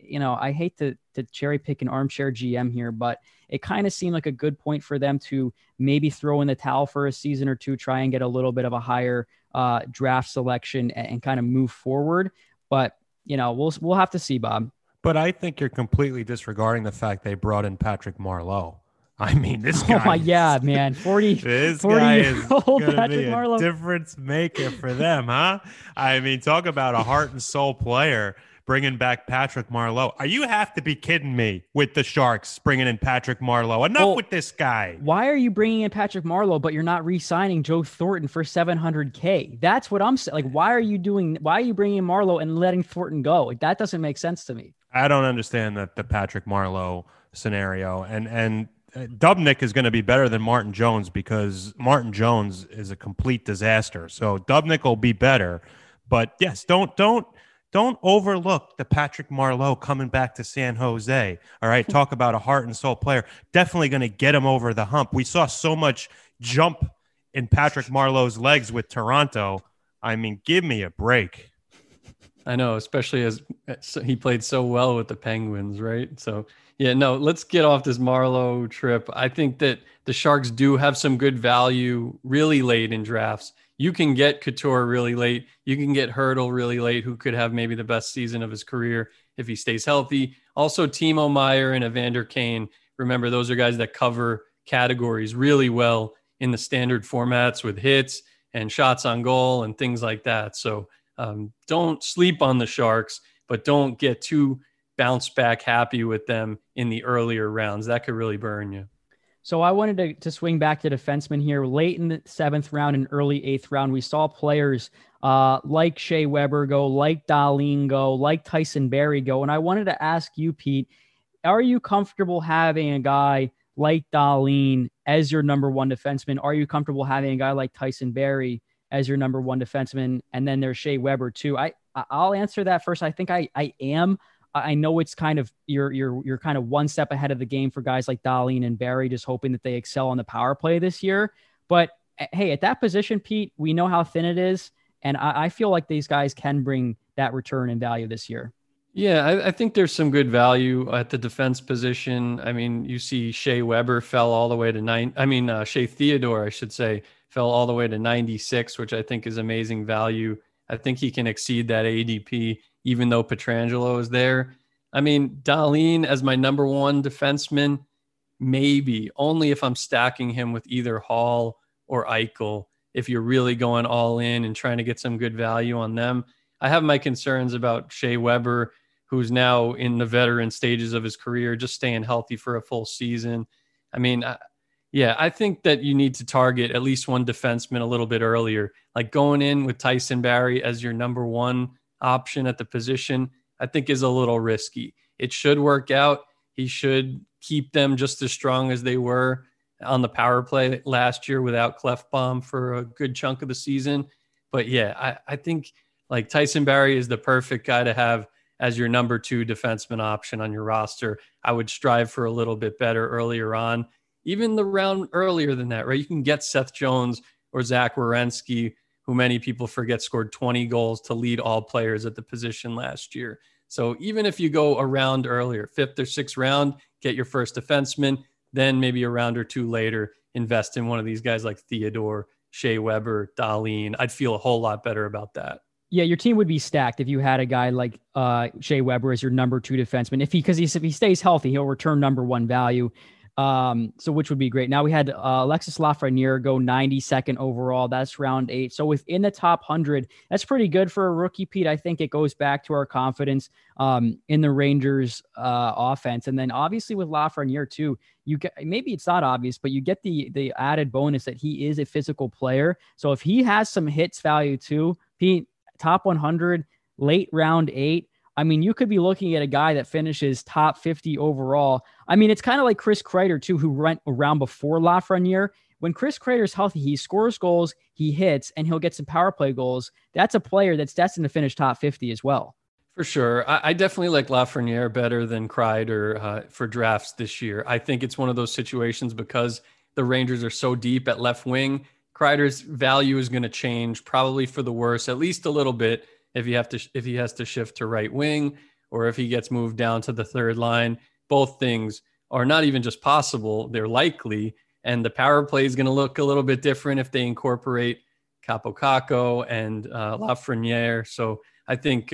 I hate to cherry pick an armchair GM here, but it kind of seemed like a good point for them to maybe throw in the towel for a season or two, try and get a little bit of a higher draft selection and kind of move forward. But, we'll have to see, Bob. But I think you're completely disregarding the fact they brought in Patrick Marleau. I mean, this guy. Oh my God, man! 40 this 40 guy year is old going to Patrick be a Marleau. difference maker for them, huh? I mean, talk about a heart and soul player. Bringing back Patrick Marleau. You have to be kidding me with the Sharks bringing in Patrick Marleau. Enough with this guy. Why are you bringing in Patrick Marleau, but you're not re-signing Joe Thornton for $700K? That's what I'm saying. Like, why are you bringing in Marleau and letting Thornton go? That doesn't make sense to me. I don't understand the Patrick Marleau scenario. And Dubnyk is going to be better than Martin Jones because Martin Jones is a complete disaster. So Dubnyk will be better. But yes, don't overlook the Patrick Marleau coming back to San Jose. All right. Talk about a heart and soul player. Definitely going to get him over the hump. We saw so much jump in Patrick Marleau's legs with Toronto. I mean, give me a break. I know, especially as he played so well with the Penguins, right? So, yeah, no, let's get off this Marleau trip. I think that the Sharks do have some good value really late in drafts. You can get Couture really late. You can get Hertl really late, who could have maybe the best season of his career if he stays healthy. Also, Timo Meier and Evander Kane. Remember, those are guys that cover categories really well in the standard formats with hits and shots on goal and things like that. So don't sleep on the Sharks, but don't get too bounce back happy with them in the earlier rounds. That could really burn you. So I wanted to swing back to defensemen here. Late in the 7th round and early 8th round, we saw players like Shea Weber go, like Dahlin go, like Tyson Barrie go. And I wanted to ask you, Pete, are you comfortable having a guy like Dahlin as your number one defenseman? Are you comfortable having a guy like Tyson Barrie as your number one defenseman? And then there's Shea Weber too. I'll answer that first. I think I am. I know it's kind of you're kind of one step ahead of the game for guys like Dahlin and Barrie, just hoping that they excel on the power play this year. But hey, at that position, Pete, we know how thin it is, and I feel like these guys can bring that return in value this year. Yeah, I think there's some good value at the defense position. I mean, you see Shea Weber fell all the way to Shea Theodore, I should say, fell all the way to 96, which I think is amazing value. I think he can exceed that ADP, even though Pietrangelo is there. I mean, Dahlin as my number one defenseman, maybe only if I'm stacking him with either Hall or Eichel. If you're really going all in and trying to get some good value on them, I have my concerns about Shea Weber, who's now in the veteran stages of his career, just staying healthy for a full season. I mean, I think that you need to target at least one defenseman a little bit earlier, like going in with Tyson Barrie as your number one option at the position, I think is a little risky. It should work out. He should keep them just as strong as they were on the power play last year without Klefbom for a good chunk of the season. But yeah, I think like Tyson Barrie is the perfect guy to have as your number 2 defenseman option on your roster. I would strive for a little bit better earlier on, even the round earlier than that, right? You can get Seth Jones or Zach Werenski, who many people forget scored 20 goals to lead all players at the position last year. So even if you go a round earlier, 5th or 6th round, get your first defenseman, then maybe a round or 2 later, invest in one of these guys like Theodore, Shea Weber, Dahlin. I'd feel a whole lot better about that. Yeah, your team would be stacked if you had a guy like Shea Weber as your number 2 defenseman. If he stays healthy, he'll return number 1 value. So which would be great. Now we had Alexis Lafreniere go 92nd overall. That's round 8. So within the top 100, that's pretty good for a rookie, Pete. I think it goes back to our confidence in the Rangers offense. And then obviously with Lafreniere too, you get, maybe it's not obvious, but you get the added bonus that he is a physical player. So if he has some hits value too, Pete, top 100, late round 8, I mean, you could be looking at a guy that finishes top 50 overall. I mean, it's kind of like Chris Kreider, too, who went around before Lafreniere. When Chris Kreider's healthy, he scores goals, he hits, and he'll get some power play goals. That's a player that's destined to finish top 50 as well. For sure. I definitely like Lafreniere better than Kreider for drafts this year. I think it's one of those situations because the Rangers are so deep at left wing. Kreider's value is going to change probably for the worse, at least a little bit, if he has to shift to right wing or if he gets moved down to the third line. Both things are not even just possible, they're likely. And the power play is going to look a little bit different if they incorporate Kaapo Kakko and Lafreniere. So I think,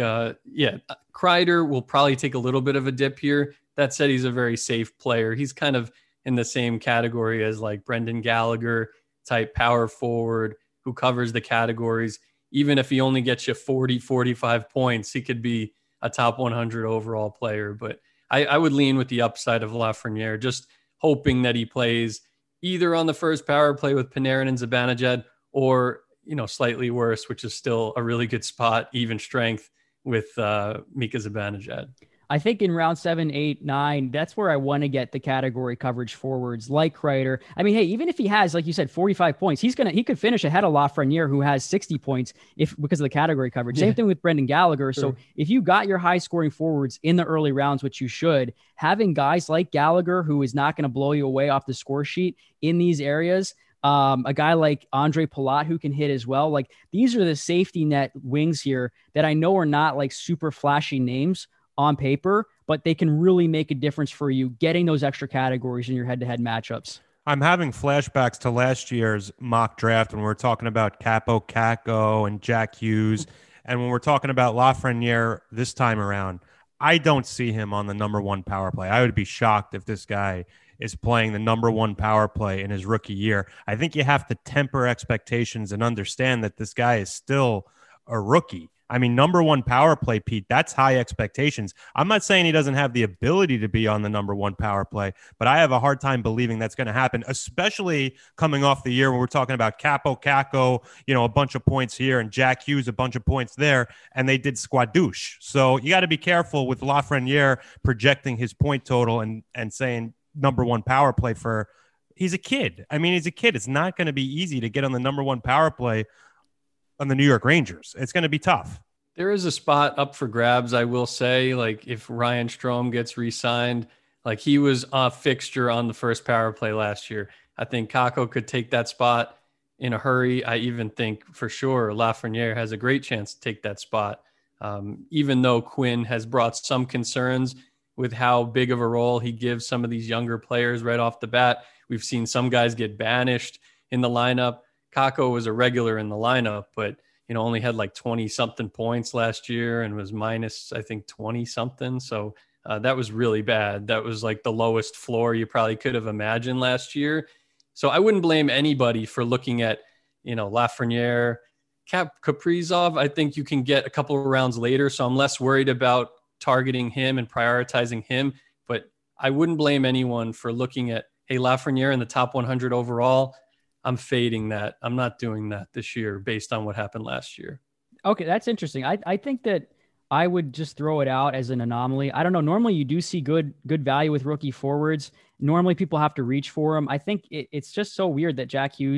Kreider will probably take a little bit of a dip here. That said, he's a very safe player. He's kind of in the same category as like Brendan Gallagher type power forward who covers the categories. Even if he only gets you 40, 45 points, he could be a top 100 overall player. But I would lean with the upside of Lafreniere, just hoping that he plays either on the first power play with Panarin and Zibanejad or, slightly worse, which is still a really good spot, even strength with Mika Zibanejad. I think in round 7, 8, 9, that's where I want to get the category coverage forwards like Kreider. I mean, hey, even if he has, like you said, 45 points, he could finish ahead of Lafreniere, who has 60 points because of the category coverage. Same thing with Brendan Gallagher. Sure. So if you got your high scoring forwards in the early rounds, which you should, having guys like Gallagher, who is not going to blow you away off the score sheet in these areas, a guy like Andre Palat who can hit as well. Like these are the safety net wings here that I know are not like super flashy names on paper, but they can really make a difference for you getting those extra categories in your head-to-head matchups. I'm having flashbacks to last year's mock draft when we're talking about Kaapo Kakko and Jack Hughes. And when we're talking about Lafreniere this time around, I don't see him on the number 1 power play. I would be shocked if this guy is playing the number 1 power play in his rookie year. I think you have to temper expectations and understand that this guy is still a rookie. I mean, number 1 power play, Pete, that's high expectations. I'm not saying he doesn't have the ability to be on the number 1 power play, but I have a hard time believing that's going to happen, especially coming off the year when we're talking about Kaapo Kakko, a bunch of points here, and Jack Hughes, a bunch of points there, and they did squadouche. So you got to be careful with Lafreniere projecting his point total and saying number 1 power play for – he's a kid. I mean, he's a kid. It's not going to be easy to get on the number 1 power play on the New York Rangers. It's going to be tough. There is a spot up for grabs, I will say. Like if Ryan Strome gets re-signed, like he was a fixture on the first power play last year. I think Kakko could take that spot in a hurry. I even think for sure Lafreniere has a great chance to take that spot. Even though Quinn has brought some concerns with how big of a role he gives some of these younger players right off the bat. We've seen some guys get banished in the lineup. Kakko was a regular in the lineup, but only had like 20 something points last year and was minus, I think 20 something. So that was really bad. That was like the lowest floor you probably could have imagined last year. So I wouldn't blame anybody for looking at, Lafreniere, Kaprizov. I think you can get a couple of rounds later. So I'm less worried about targeting him and prioritizing him, but I wouldn't blame anyone for looking at, hey, Lafreniere in the top 100 overall. I'm fading that. I'm not doing that this year based on what happened last year. Okay, that's interesting. I think that I would just throw it out as an anomaly. I don't know. Normally, you do see good value with rookie forwards. Normally, people have to reach for them. I think it's just so weird that Jack Hughes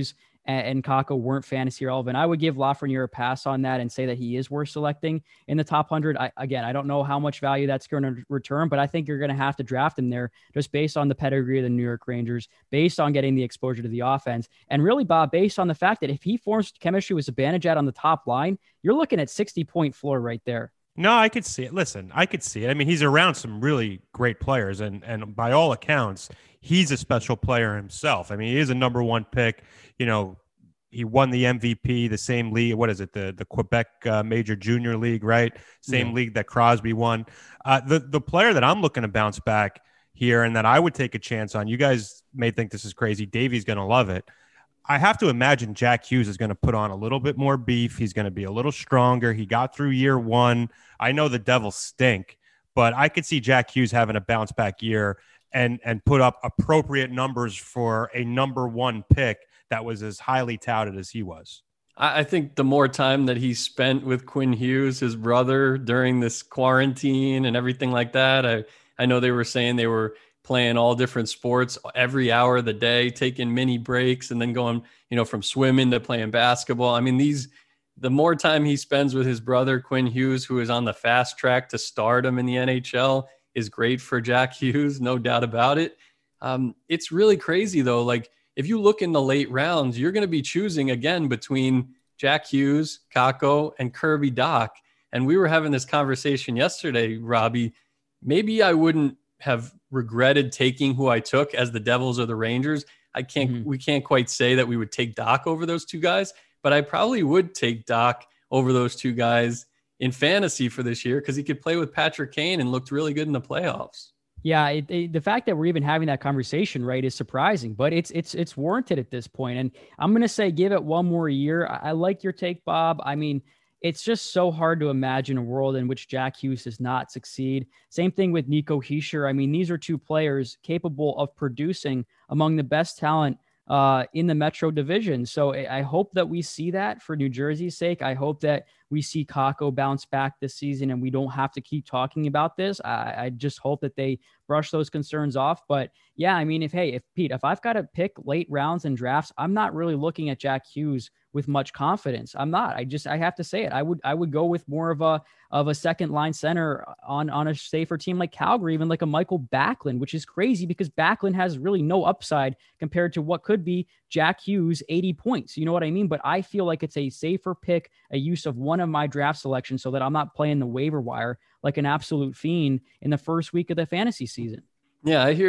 and Kakko weren't fantasy relevant. I would give Lafreniere a pass on that and say that he is worth selecting in the top 100. I don't know how much value that's going to return, but I think you're going to have to draft him there just based on the pedigree of the New York Rangers, based on getting the exposure to the offense, and really, Bob, based on the fact that if he forms chemistry with Zibanejad on the top line, you're looking at 60-point floor right there. No, I could see it. Listen, I could see it. I mean, he's around some really great players, and by all accounts, he's a special player himself. I mean, he is a number one pick. You know, he won the MVP, the same league. What is it? The Quebec Major Junior League, right? Same league that Crosby won. The player that I'm looking to bounce back here and that I would take a chance on, you guys may think this is crazy. Davey's going to love it. I have to imagine Jack Hughes is going to put on a little bit more beef. He's going to be a little stronger. He got through year one. I know the Devils stink, but I could see Jack Hughes having a bounce back year and put up appropriate numbers for a number one pick that was as highly touted as he was. I think the more time that he spent with Quinn Hughes, his brother, during this quarantine and everything like that, I know they were saying they were playing all different sports every hour of the day, taking mini breaks and then going, from swimming to playing basketball. I mean, the more time he spends with his brother, Quinn Hughes, who is on the fast track to stardom in the NHL, is great for Jack Hughes, no doubt about it. It's really crazy though. Like if you look in the late rounds, you're going to be choosing again between Jack Hughes, Kakko, and Kirby Dach. And we were having this conversation yesterday, Robbie. Maybe I wouldn't have regretted taking who I took as the Devils or the Rangers. We can't quite say that we would take Dach over those two guys, but I probably would take Dach over those two guys in fantasy for this year because he could play with Patrick Kane and looked really good in the playoffs. Yeah, the fact that we're even having that conversation, right, is surprising, but it's warranted at this point. And I'm going to say give it one more year. I like your take, Bob. I mean, it's just so hard to imagine a world in which Jack Hughes does not succeed. Same thing with Nico Hischier. I mean, these are two players capable of producing among the best talent in the Metro Division. So I hope that we see that for New Jersey's sake. I hope that we see Kakko bounce back this season and we don't have to keep talking about this. I just hope that they brush those concerns off. But yeah, I mean, if I've got to pick late rounds and drafts, I'm not really looking at Jack Hughes with much confidence. I'm not. I have to say it. I would go with more of a second line center on a safer team like Calgary, even like a Michael Backlund, which is crazy because Backlund has really no upside compared to what could be Jack Hughes 80 points. You know what I mean? But I feel like it's a safer pick, a use of one of my draft selections so that I'm not playing the waiver wire like an absolute fiend in the first week of the fantasy season. Yeah, I hear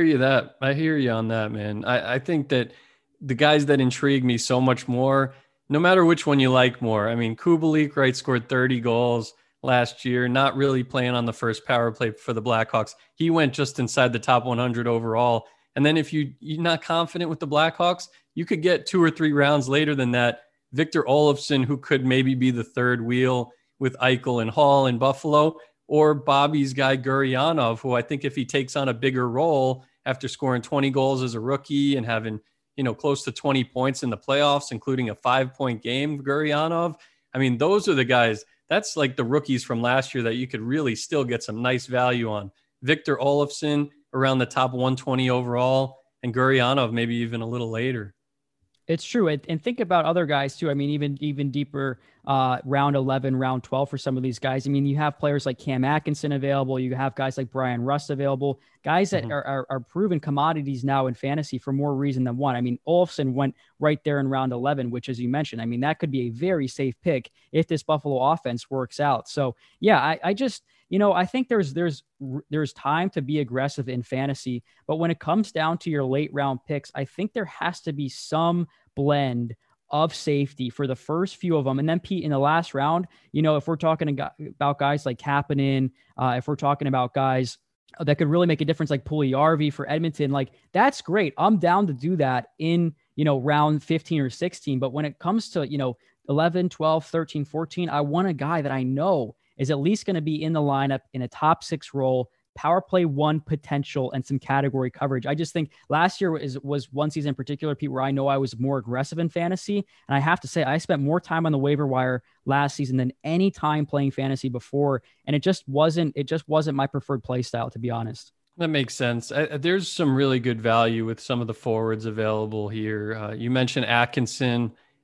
you on that, man. I think that the guys that intrigue me so much more, no matter which one you like more. I mean, Kubalik, right, scored 30 goals last year, not really playing on the first power play for the Blackhawks. He went just inside the top 100 overall. And then if you're not confident with the Blackhawks, you could get 2 or 3 rounds later than that, Victor Olofsson, who could maybe be the third wheel with Eichel and Hall in Buffalo, or Bobby's guy Gurianov, who I think if he takes on a bigger role after scoring 20 goals as a rookie and having close to 20 points in the playoffs, including a 5-point game, Gurianov. I mean, those are the guys. That's like the rookies from last year that you could really still get some nice value on. Victor Olofsson around the top 120 overall, and Gurianov maybe even a little later. It's true. And think about other guys too. I mean, even deeper, round 11, round 12 for some of these guys. I mean, you have players like Cam Atkinson available. You have guys like Brian Rust available, guys that are proven commodities now in fantasy for more reason than one. I mean, Olofsson went right there in round 11, which, as you mentioned, I mean, that could be a very safe pick if this Buffalo offense works out. So yeah, I just, I think there's time to be aggressive in fantasy, but when it comes down to your late round picks, I think there has to be some blend of safety for the first few of them. And then Pete, in the last round, if we're talking about guys like Kapanen, if we're talking about guys that could really make a difference, like Puljujarvi for Edmonton, like that's great. I'm down to do that in, round 15 or 16. But when it comes to, 11, 12, 13, 14, I want a guy that I know is at least going to be in the lineup in a top 6 role, power play 1 potential, and some category coverage. I just think last year was one season in particular, Pete, where I know I was more aggressive in fantasy. And I have to say, I spent more time on the waiver wire last season than any time playing fantasy before. And it just wasn't my preferred play style, to be honest. That makes sense. There's some really good value with some of the forwards available here. You mentioned Atkinson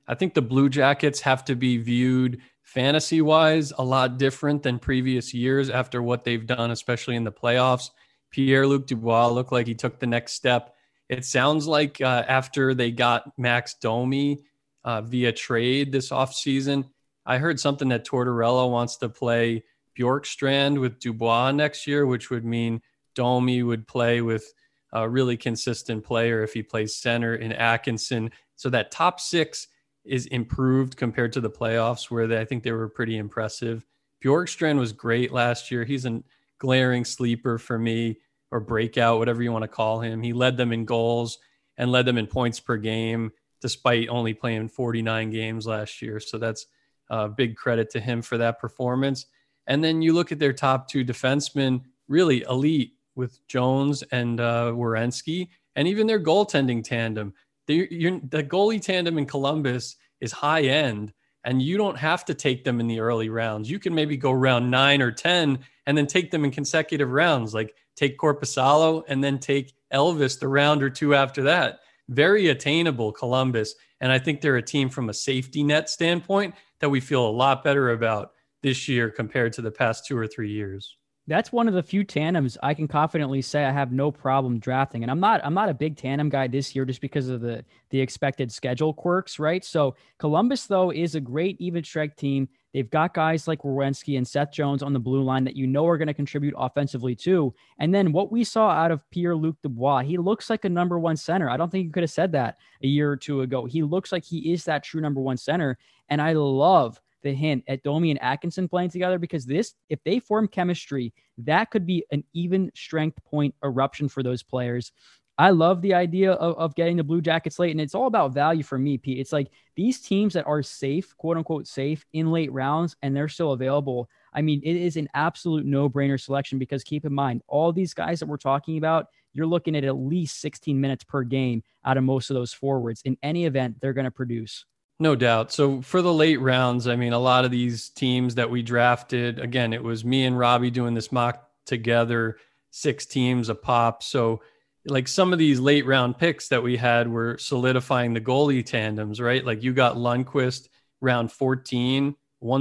I think the Blue Jackets have to be viewed fantasy-wise a lot different than previous years after what they've done, especially in the playoffs. Pierre-Luc Dubois looked like he took the next step. It sounds like after they got Max Domi via trade this offseason, I heard something that Tortorella wants to play Bjorkstrand with Dubois next year, which would mean Domi would play with a really consistent player if he plays center in Atkinson. So that top six is improved compared to the playoffs where I think they were pretty impressive. Bjorkstrand was great last year. He's a glaring sleeper for me, or breakout, whatever you want to call him. He led them in goals and led them in points per game, despite only playing 49 games last year. So that's a big credit to him for that performance. And then you look at their top two defensemen, really elite with Jones and Werenski, and even their goaltending tandem. The goalie tandem in Columbus is high end, and you don't have to take them in the early rounds. You can maybe go round 9 or 10 and then take them in consecutive rounds, like take Korpisalo and then take Elvis the round or two after that. Very attainable, Columbus. And I think they're a team from a safety net standpoint that we feel a lot better about this year compared to the past 2 or 3 years. That's one of the few tandems I can confidently say I have no problem drafting. And I'm not a big tandem guy this year just because of the expected schedule quirks, right? So Columbus, though, is a great even strength team. They've got guys like Werenski and Seth Jones on the blue line that you know are going to contribute offensively too. And then what we saw out of Pierre-Luc Dubois, he looks like a number one center. I don't think you could have said that a year or two ago. He looks like he is that true number one center. And I love the hint at Domi and Atkinson playing together, because if they form chemistry, that could be an even strength point eruption for those players. I love the idea of getting the Blue Jackets late, and it's all about value for me, Pete. It's like these teams that are safe, quote unquote safe, in late rounds, and they're still available. I mean, it is an absolute no-brainer selection, because keep in mind, all these guys that we're talking about, you're looking at least 16 minutes per game out of most of those forwards. In any event, they're going to produce. No doubt. So for the late rounds, I mean, a lot of these teams that we drafted, again, it was me and Robbie doing this mock together, 6 teams a pop. So like some of these late round picks that we had were solidifying the goalie tandems, right? Like you got Lundqvist round 14,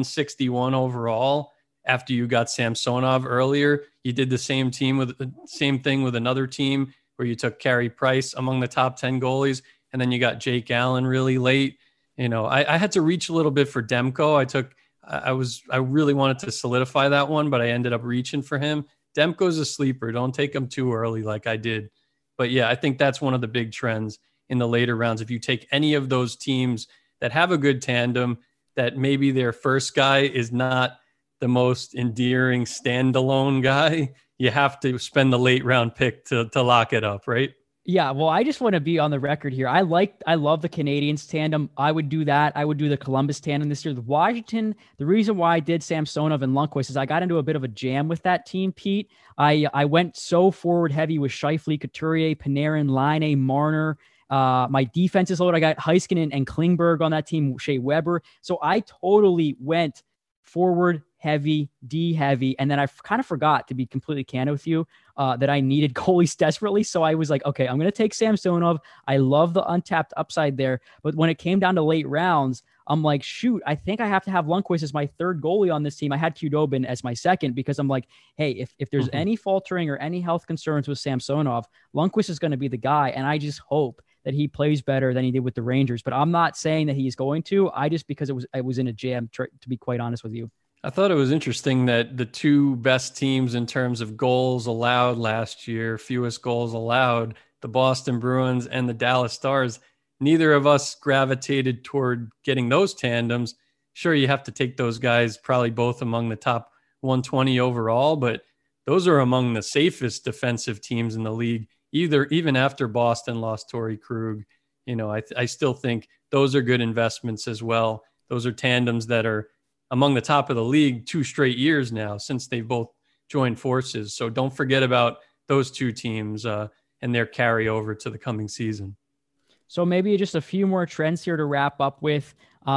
161 overall. After you got Samsonov earlier, you did the same thing with another team where you took Carey Price among the top 10 goalies. And then you got Jake Allen really late. You know, I had to reach a little bit for Demko. I really wanted to solidify that one, but I ended up reaching for him. Demko's a sleeper. Don't take him too early like I did. But yeah, I think that's one of the big trends in the later rounds. If you take any of those teams that have a good tandem, that maybe their first guy is not the most endearing standalone guy, you have to spend the late round pick to lock it up, right? Yeah, well, I just want to be on the record here. I love the Canadiens tandem. I would do that. I would do the Columbus tandem this year. The Washington, the reason why I did Samsonov and Lundqvist is I got into a bit of a jam with that team, Pete. I went so forward heavy with Scheifele, Couturier, Panarin, Laine, Marner. My defense is loaded. I got Heiskanen and Klingberg on that team, Shea Weber. So I totally went forward heavy, D heavy. And then I kind of forgot, to be completely candid with you, that I needed goalies desperately. So I was like, okay, I'm going to take Samsonov. I love the untapped upside there. But when it came down to late rounds, I'm like, shoot, I think I have to have Lundqvist as my third goalie on this team. I had Khudobin as my second, because I'm like, hey, if there's any faltering or any health concerns with Samsonov, Lundqvist is going to be the guy. And I just hope that he plays better than he did with the Rangers. But I'm not saying that he's going to. Because I was in a jam, to be quite honest with you. I thought it was interesting that the two best teams in terms of goals allowed last year, fewest goals allowed, the Boston Bruins and the Dallas Stars, neither of us gravitated toward getting those tandems. Sure, you have to take those guys probably both among the top 120 overall, but those are among the safest defensive teams in the league, even after Boston lost Torrey Krug. You know, I still think those are good investments as well. Those are tandems that are among the top of the league 2 straight years now since they both joined forces. So don't forget about those two teams and their carryover to the coming season. So maybe just a few more trends here to wrap up with.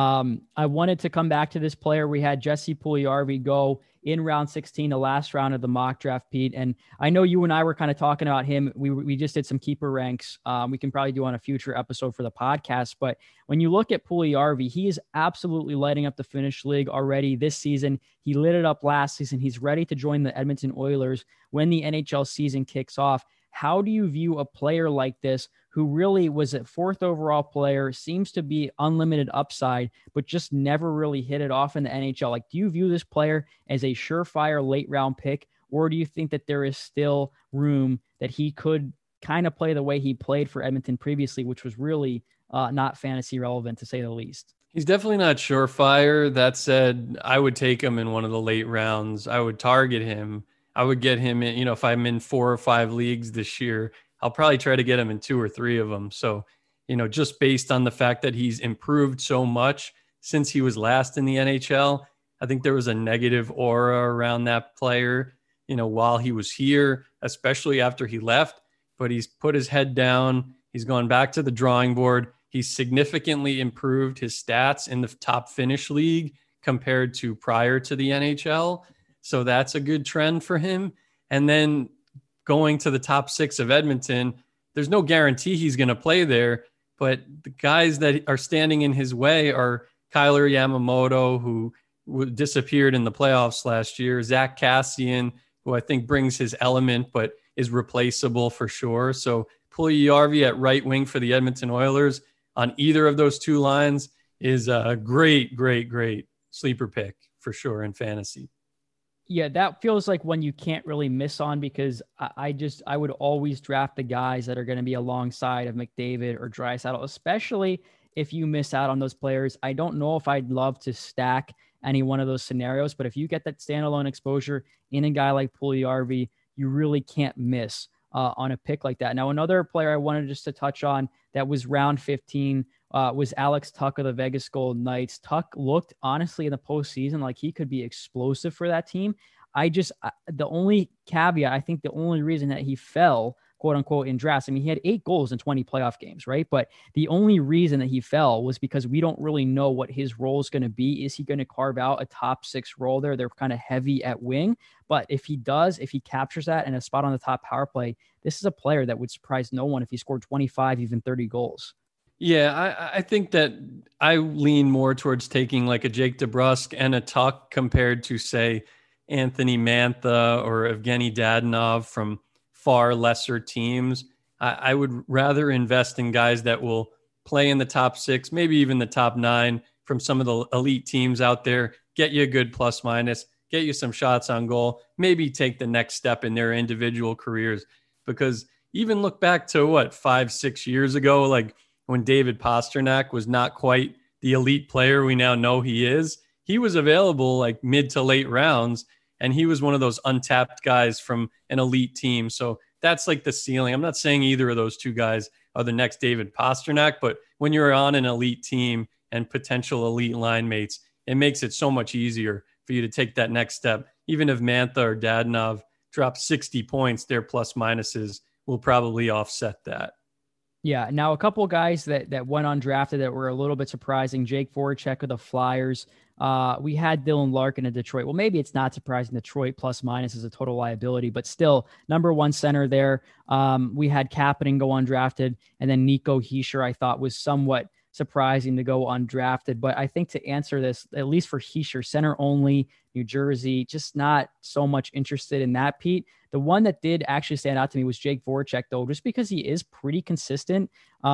I wanted to come back to this player. We had Jesse Puljujarvi go in round 16, the last round of the mock draft, Pete. And I know you and I were kind of talking about him. We just did some keeper ranks. We can probably do on a future episode for the podcast. But when you look at Puljujarvi, he is absolutely lighting up the Finnish league already this season. He lit it up last season. He's ready to join the Edmonton Oilers when the NHL season kicks off. How do you view a player like this who really was a fourth overall player, seems to be unlimited upside, but just never really hit it off in the NHL? Like, do you view this player as a surefire late round pick, or do you think that there is still room that he could kind of play the way he played for Edmonton previously, which was really not fantasy relevant to say the least? He's definitely not surefire. That said, I would take him in one of the late rounds. I would target him. I would get him in, if I'm in 4 or 5 leagues this year, I'll probably try to get him in 2 or 3 of them. So, just based on the fact that he's improved so much since he was last in the NHL, I think there was a negative aura around that player, while he was here, especially after he left. But he's put his head down. He's gone back to the drawing board. He's significantly improved his stats in the top Finnish league compared to prior to the NHL. So that's a good trend for him. And then going to the top 6 of Edmonton, there's no guarantee he's going to play there, but the guys that are standing in his way are Kyler Yamamoto, who disappeared in the playoffs last year, Zach Kassian, who I think brings his element, but is replaceable for sure. So Puljujarvi at right wing for the Edmonton Oilers on either of those 2 lines is a great, great, great sleeper pick for sure in fantasy. Yeah, that feels like one you can't really miss on, because I would always draft the guys that are going to be alongside of McDavid or Draisaitl, especially if you miss out on those players. I don't know if I'd love to stack any one of those scenarios, but if you get that standalone exposure in a guy like Puljujarvi, you really can't miss on a pick like that. Now, another player I wanted just to touch on that was round 15 was Alex Tuch of the Vegas Golden Knights. Tuch looked, honestly, in the postseason like he could be explosive for that team. The only caveat, I think the only reason that he fell, quote unquote, in drafts, I mean, he had 8 goals in 20 playoff games, right? But the only reason that he fell was because we don't really know what his role is going to be. Is he going to carve out a top 6 role there? They're kind of heavy at wing. But if he captures that and a spot on the top power play, this is a player that would surprise no one if he scored 25, even 30 goals. Yeah, I think that I lean more towards taking like a Jake DeBrusk and a Tuch compared to, say, Anthony Mantha or Evgeny Dadonov from far lesser teams. I would rather invest in guys that will play in the top 6, maybe even the top 9 from some of the elite teams out there, get you a good plus minus, get you some shots on goal, maybe take the next step in their individual careers. Because even look back to 5-6 years ago, like when David Pastrnak was not quite the elite player we now know he is, he was available like mid to late rounds, and he was one of those untapped guys from an elite team. So that's like the ceiling. I'm not saying either of those 2 guys are the next David Pastrnak, but when you're on an elite team and potential elite line mates, it makes it so much easier for you to take that next step. Even if Mantha or Dadonov drop 60 points, their plus minuses will probably offset that. Yeah. Now, a couple of guys that went undrafted that were a little bit surprising. Jake Voracek of the Flyers. We had Dylan Larkin in Detroit. Well, maybe it's not surprising. Detroit plus minus is a total liability, but still number 1 center there. We had Kapanen go undrafted, and then Nico Hischier, I thought, was somewhat surprising to go undrafted. But I think to answer this, at least for Hischier, center only, New Jersey, just not so much interested in that, Pete. The one that did actually stand out to me was Jake Voracek, though, just because he is pretty consistent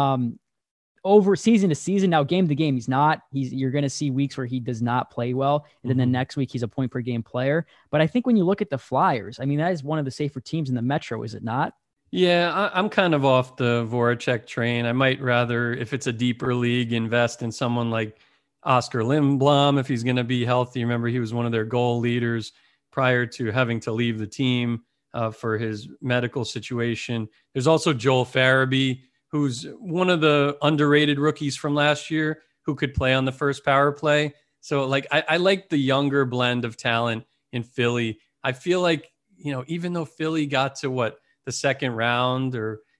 over season to season. Now, game to game, he's not. You're going to see weeks where he does not play well, and then the next week he's a point per game player. But I think when you look at the Flyers, I mean, that is one of the safer teams in the Metro, is it not? Yeah, I'm kind of off the Voracek train. I might rather, if it's a deeper league, invest in someone like Oscar Lindblom if he's going to be healthy. Remember, he was one of their goal leaders prior to having to leave the team for his medical situation. There's also Joel Farabee, who's one of the underrated rookies from last year who could play on the first power play. So like, I like the younger blend of talent in Philly. I feel like, even though Philly got to the second round or,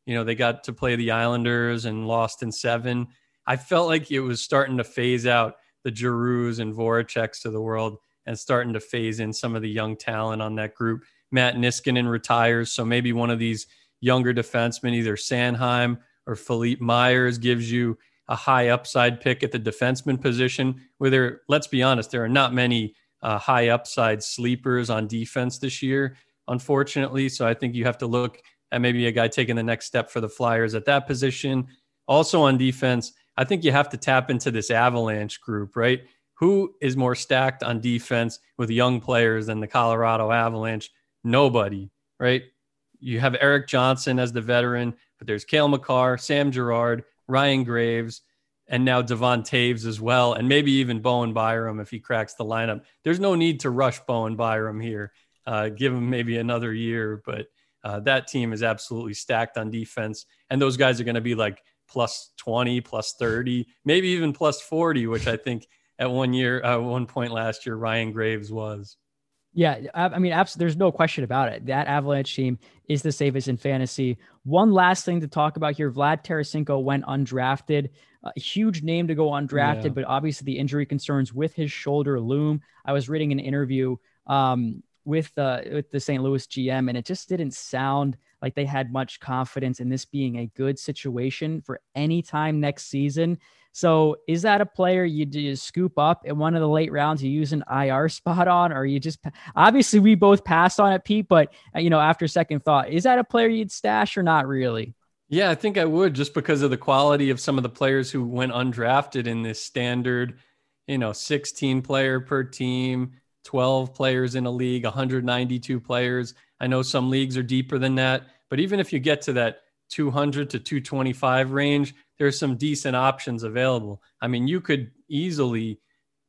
They got to play the Islanders and lost in 7. I felt like it was starting to phase out the Giroux and Voraceks of the world and starting to phase in some of the young talent on that group. Matt Niskanen retires, so maybe one of these younger defensemen, either Sanheim or Philippe Myers, gives you a high upside pick at the defenseman position, where let's be honest, there are not many high upside sleepers on defense this year, unfortunately. So I think you have to look at maybe a guy taking the next step for the Flyers at that position. Also on defense, I think you have to tap into this Avalanche group, right? Who is more stacked on defense with young players than the Colorado Avalanche? Nobody, right? You have Eric Johnson as the veteran, but there's Cale Makar, Sam Girard, Ryan Graves, and now Devon Taves as well, and maybe even Bowen Byram if he cracks the lineup. There's no need to rush Bowen Byram here. Give him maybe another year, but that team is absolutely stacked on defense, and those guys are going to be like plus 20, plus 30, maybe even plus 40, which I think at one point last year, Ryan Graves was. Yeah, I mean, there's no question about it. That Avalanche team is the safest in fantasy. One last thing to talk about here, Vlad Tarasenko went undrafted. A huge name to go undrafted, but obviously the injury concerns with his shoulder loom. I was reading an interview with the St. Louis GM, and it just didn't sound like they had much confidence in this being a good situation for any time next season. So is that a player you scoop up in one of the late rounds, you use an IR spot on, or you just, obviously we both passed on it, Pete, but after second thought, is that a player you'd stash or not really? Yeah, I think I would, just because of the quality of some of the players who went undrafted in this standard, 16 player per team, 12 players in a league, 192 players. I know some leagues are deeper than that, but even if you get to that 200 to 225 range, there's some decent options available. I mean, you could easily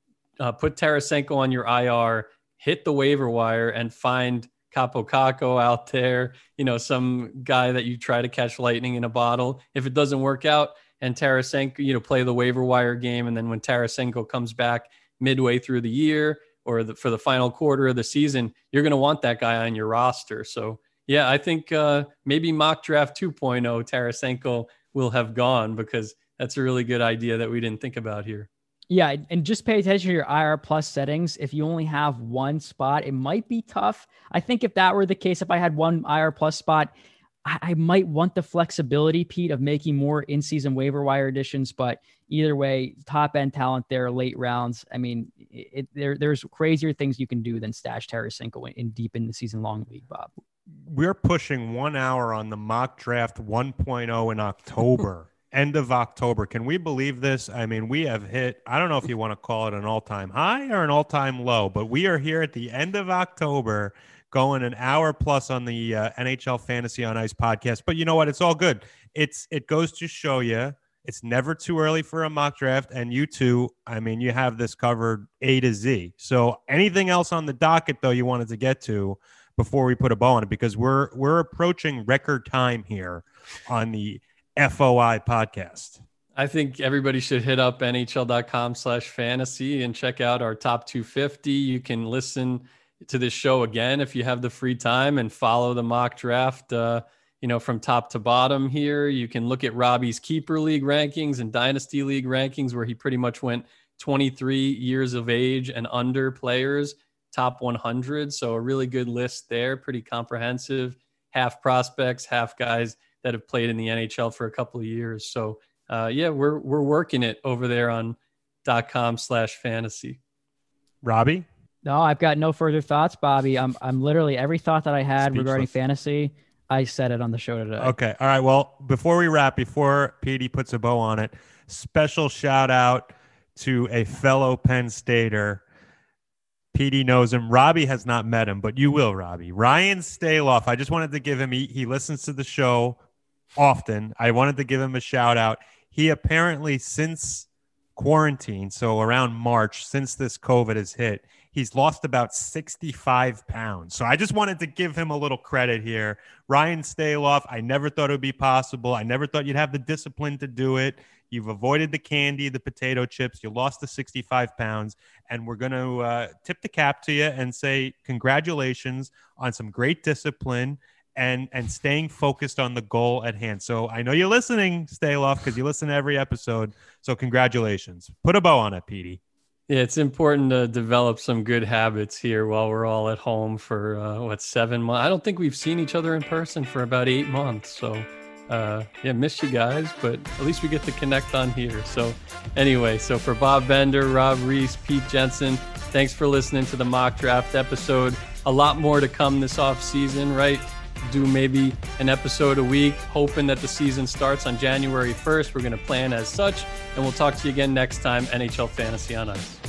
put Tarasenko on your IR, hit the waiver wire, and find Capo Caco out there, some guy that you try to catch lightning in a bottle. If it doesn't work out, and Tarasenko, play the waiver wire game, and then when Tarasenko comes back midway through the year or for the final quarter of the season, you're going to want that guy on your roster. So, yeah, I think maybe mock draft 2.0 Tarasenko will have gone, because that's a really good idea that we didn't think about here. Yeah, and just pay attention to your IR plus settings. If you only have one spot, it might be tough. I think if that were the case, if I had one IR plus spot, I might want the flexibility, Pete, of making more in-season waiver wire additions. But either way, top-end talent there, late rounds. I mean, there's crazier things you can do than stash Tarasenko in deep in the season-long league, Bob. We're pushing 1 hour on the mock draft 1.0 in October. End of October. Can we believe this? I mean, we have hit, I don't know if you want to call it an all-time high or an all-time low, but we are here at the end of October going an hour plus on the NHL Fantasy on Ice podcast. But you know what? It's all good. It goes to show you it's never too early for a mock draft. And you two, I mean, you have this covered A to Z. So anything else on the docket, though, you wanted to get to before we put a bow on it? Because we're approaching record time here on the FOI podcast. I think everybody should hit up nhl.com/fantasy and check out our top 250. You can listen to this show again if you have the free time and follow the mock draft, from top to bottom here. You can look at Robbie's Keeper League rankings and Dynasty League rankings, where he pretty much went 23 years of age and under players, top 100. So a really good list there, pretty comprehensive, half prospects, half guys that have played in the NHL for a couple of years. So we're working it over there on .com/fantasy. Robbie? No, I've got no further thoughts, Bobby. I'm literally every thought that I had regarding fantasy, I said it on the show today. Okay. All right. Well, before we wrap, before Petey puts a bow on it, special shout out to a fellow Penn Stater. Petey knows him. Robbie has not met him, but you will, Robbie. Ryan Staloff. I just wanted to give him, he listens to the show often. I wanted to give him a shout out. He apparently, since quarantine, so around March, since this COVID has hit, he's lost about 65 pounds. So I just wanted to give him a little credit here. Ryan Staloff, I never thought it would be possible. I never thought you'd have the discipline to do it. You've avoided the candy, the potato chips. You lost the 65 pounds. And we're going to tip the cap to you and say congratulations on some great discipline and staying focused on the goal at hand. So I know you're listening, Staloff, because you listen to every episode. So congratulations. Put a bow on it, Petey. Yeah, it's important to develop some good habits here while we're all at home for 7 months. I don't think we've seen each other in person for about 8 months. So miss you guys, but at least we get to connect on here. So anyway, so for Bob Bender, Rob Reese, Pete Jensen, thanks for listening to the mock draft episode. A lot more to come this off season, right? Do maybe an episode a week, hoping that the season starts on January 1st. We're going to plan as such, and we'll talk to you again next time, NHL Fantasy on Ice.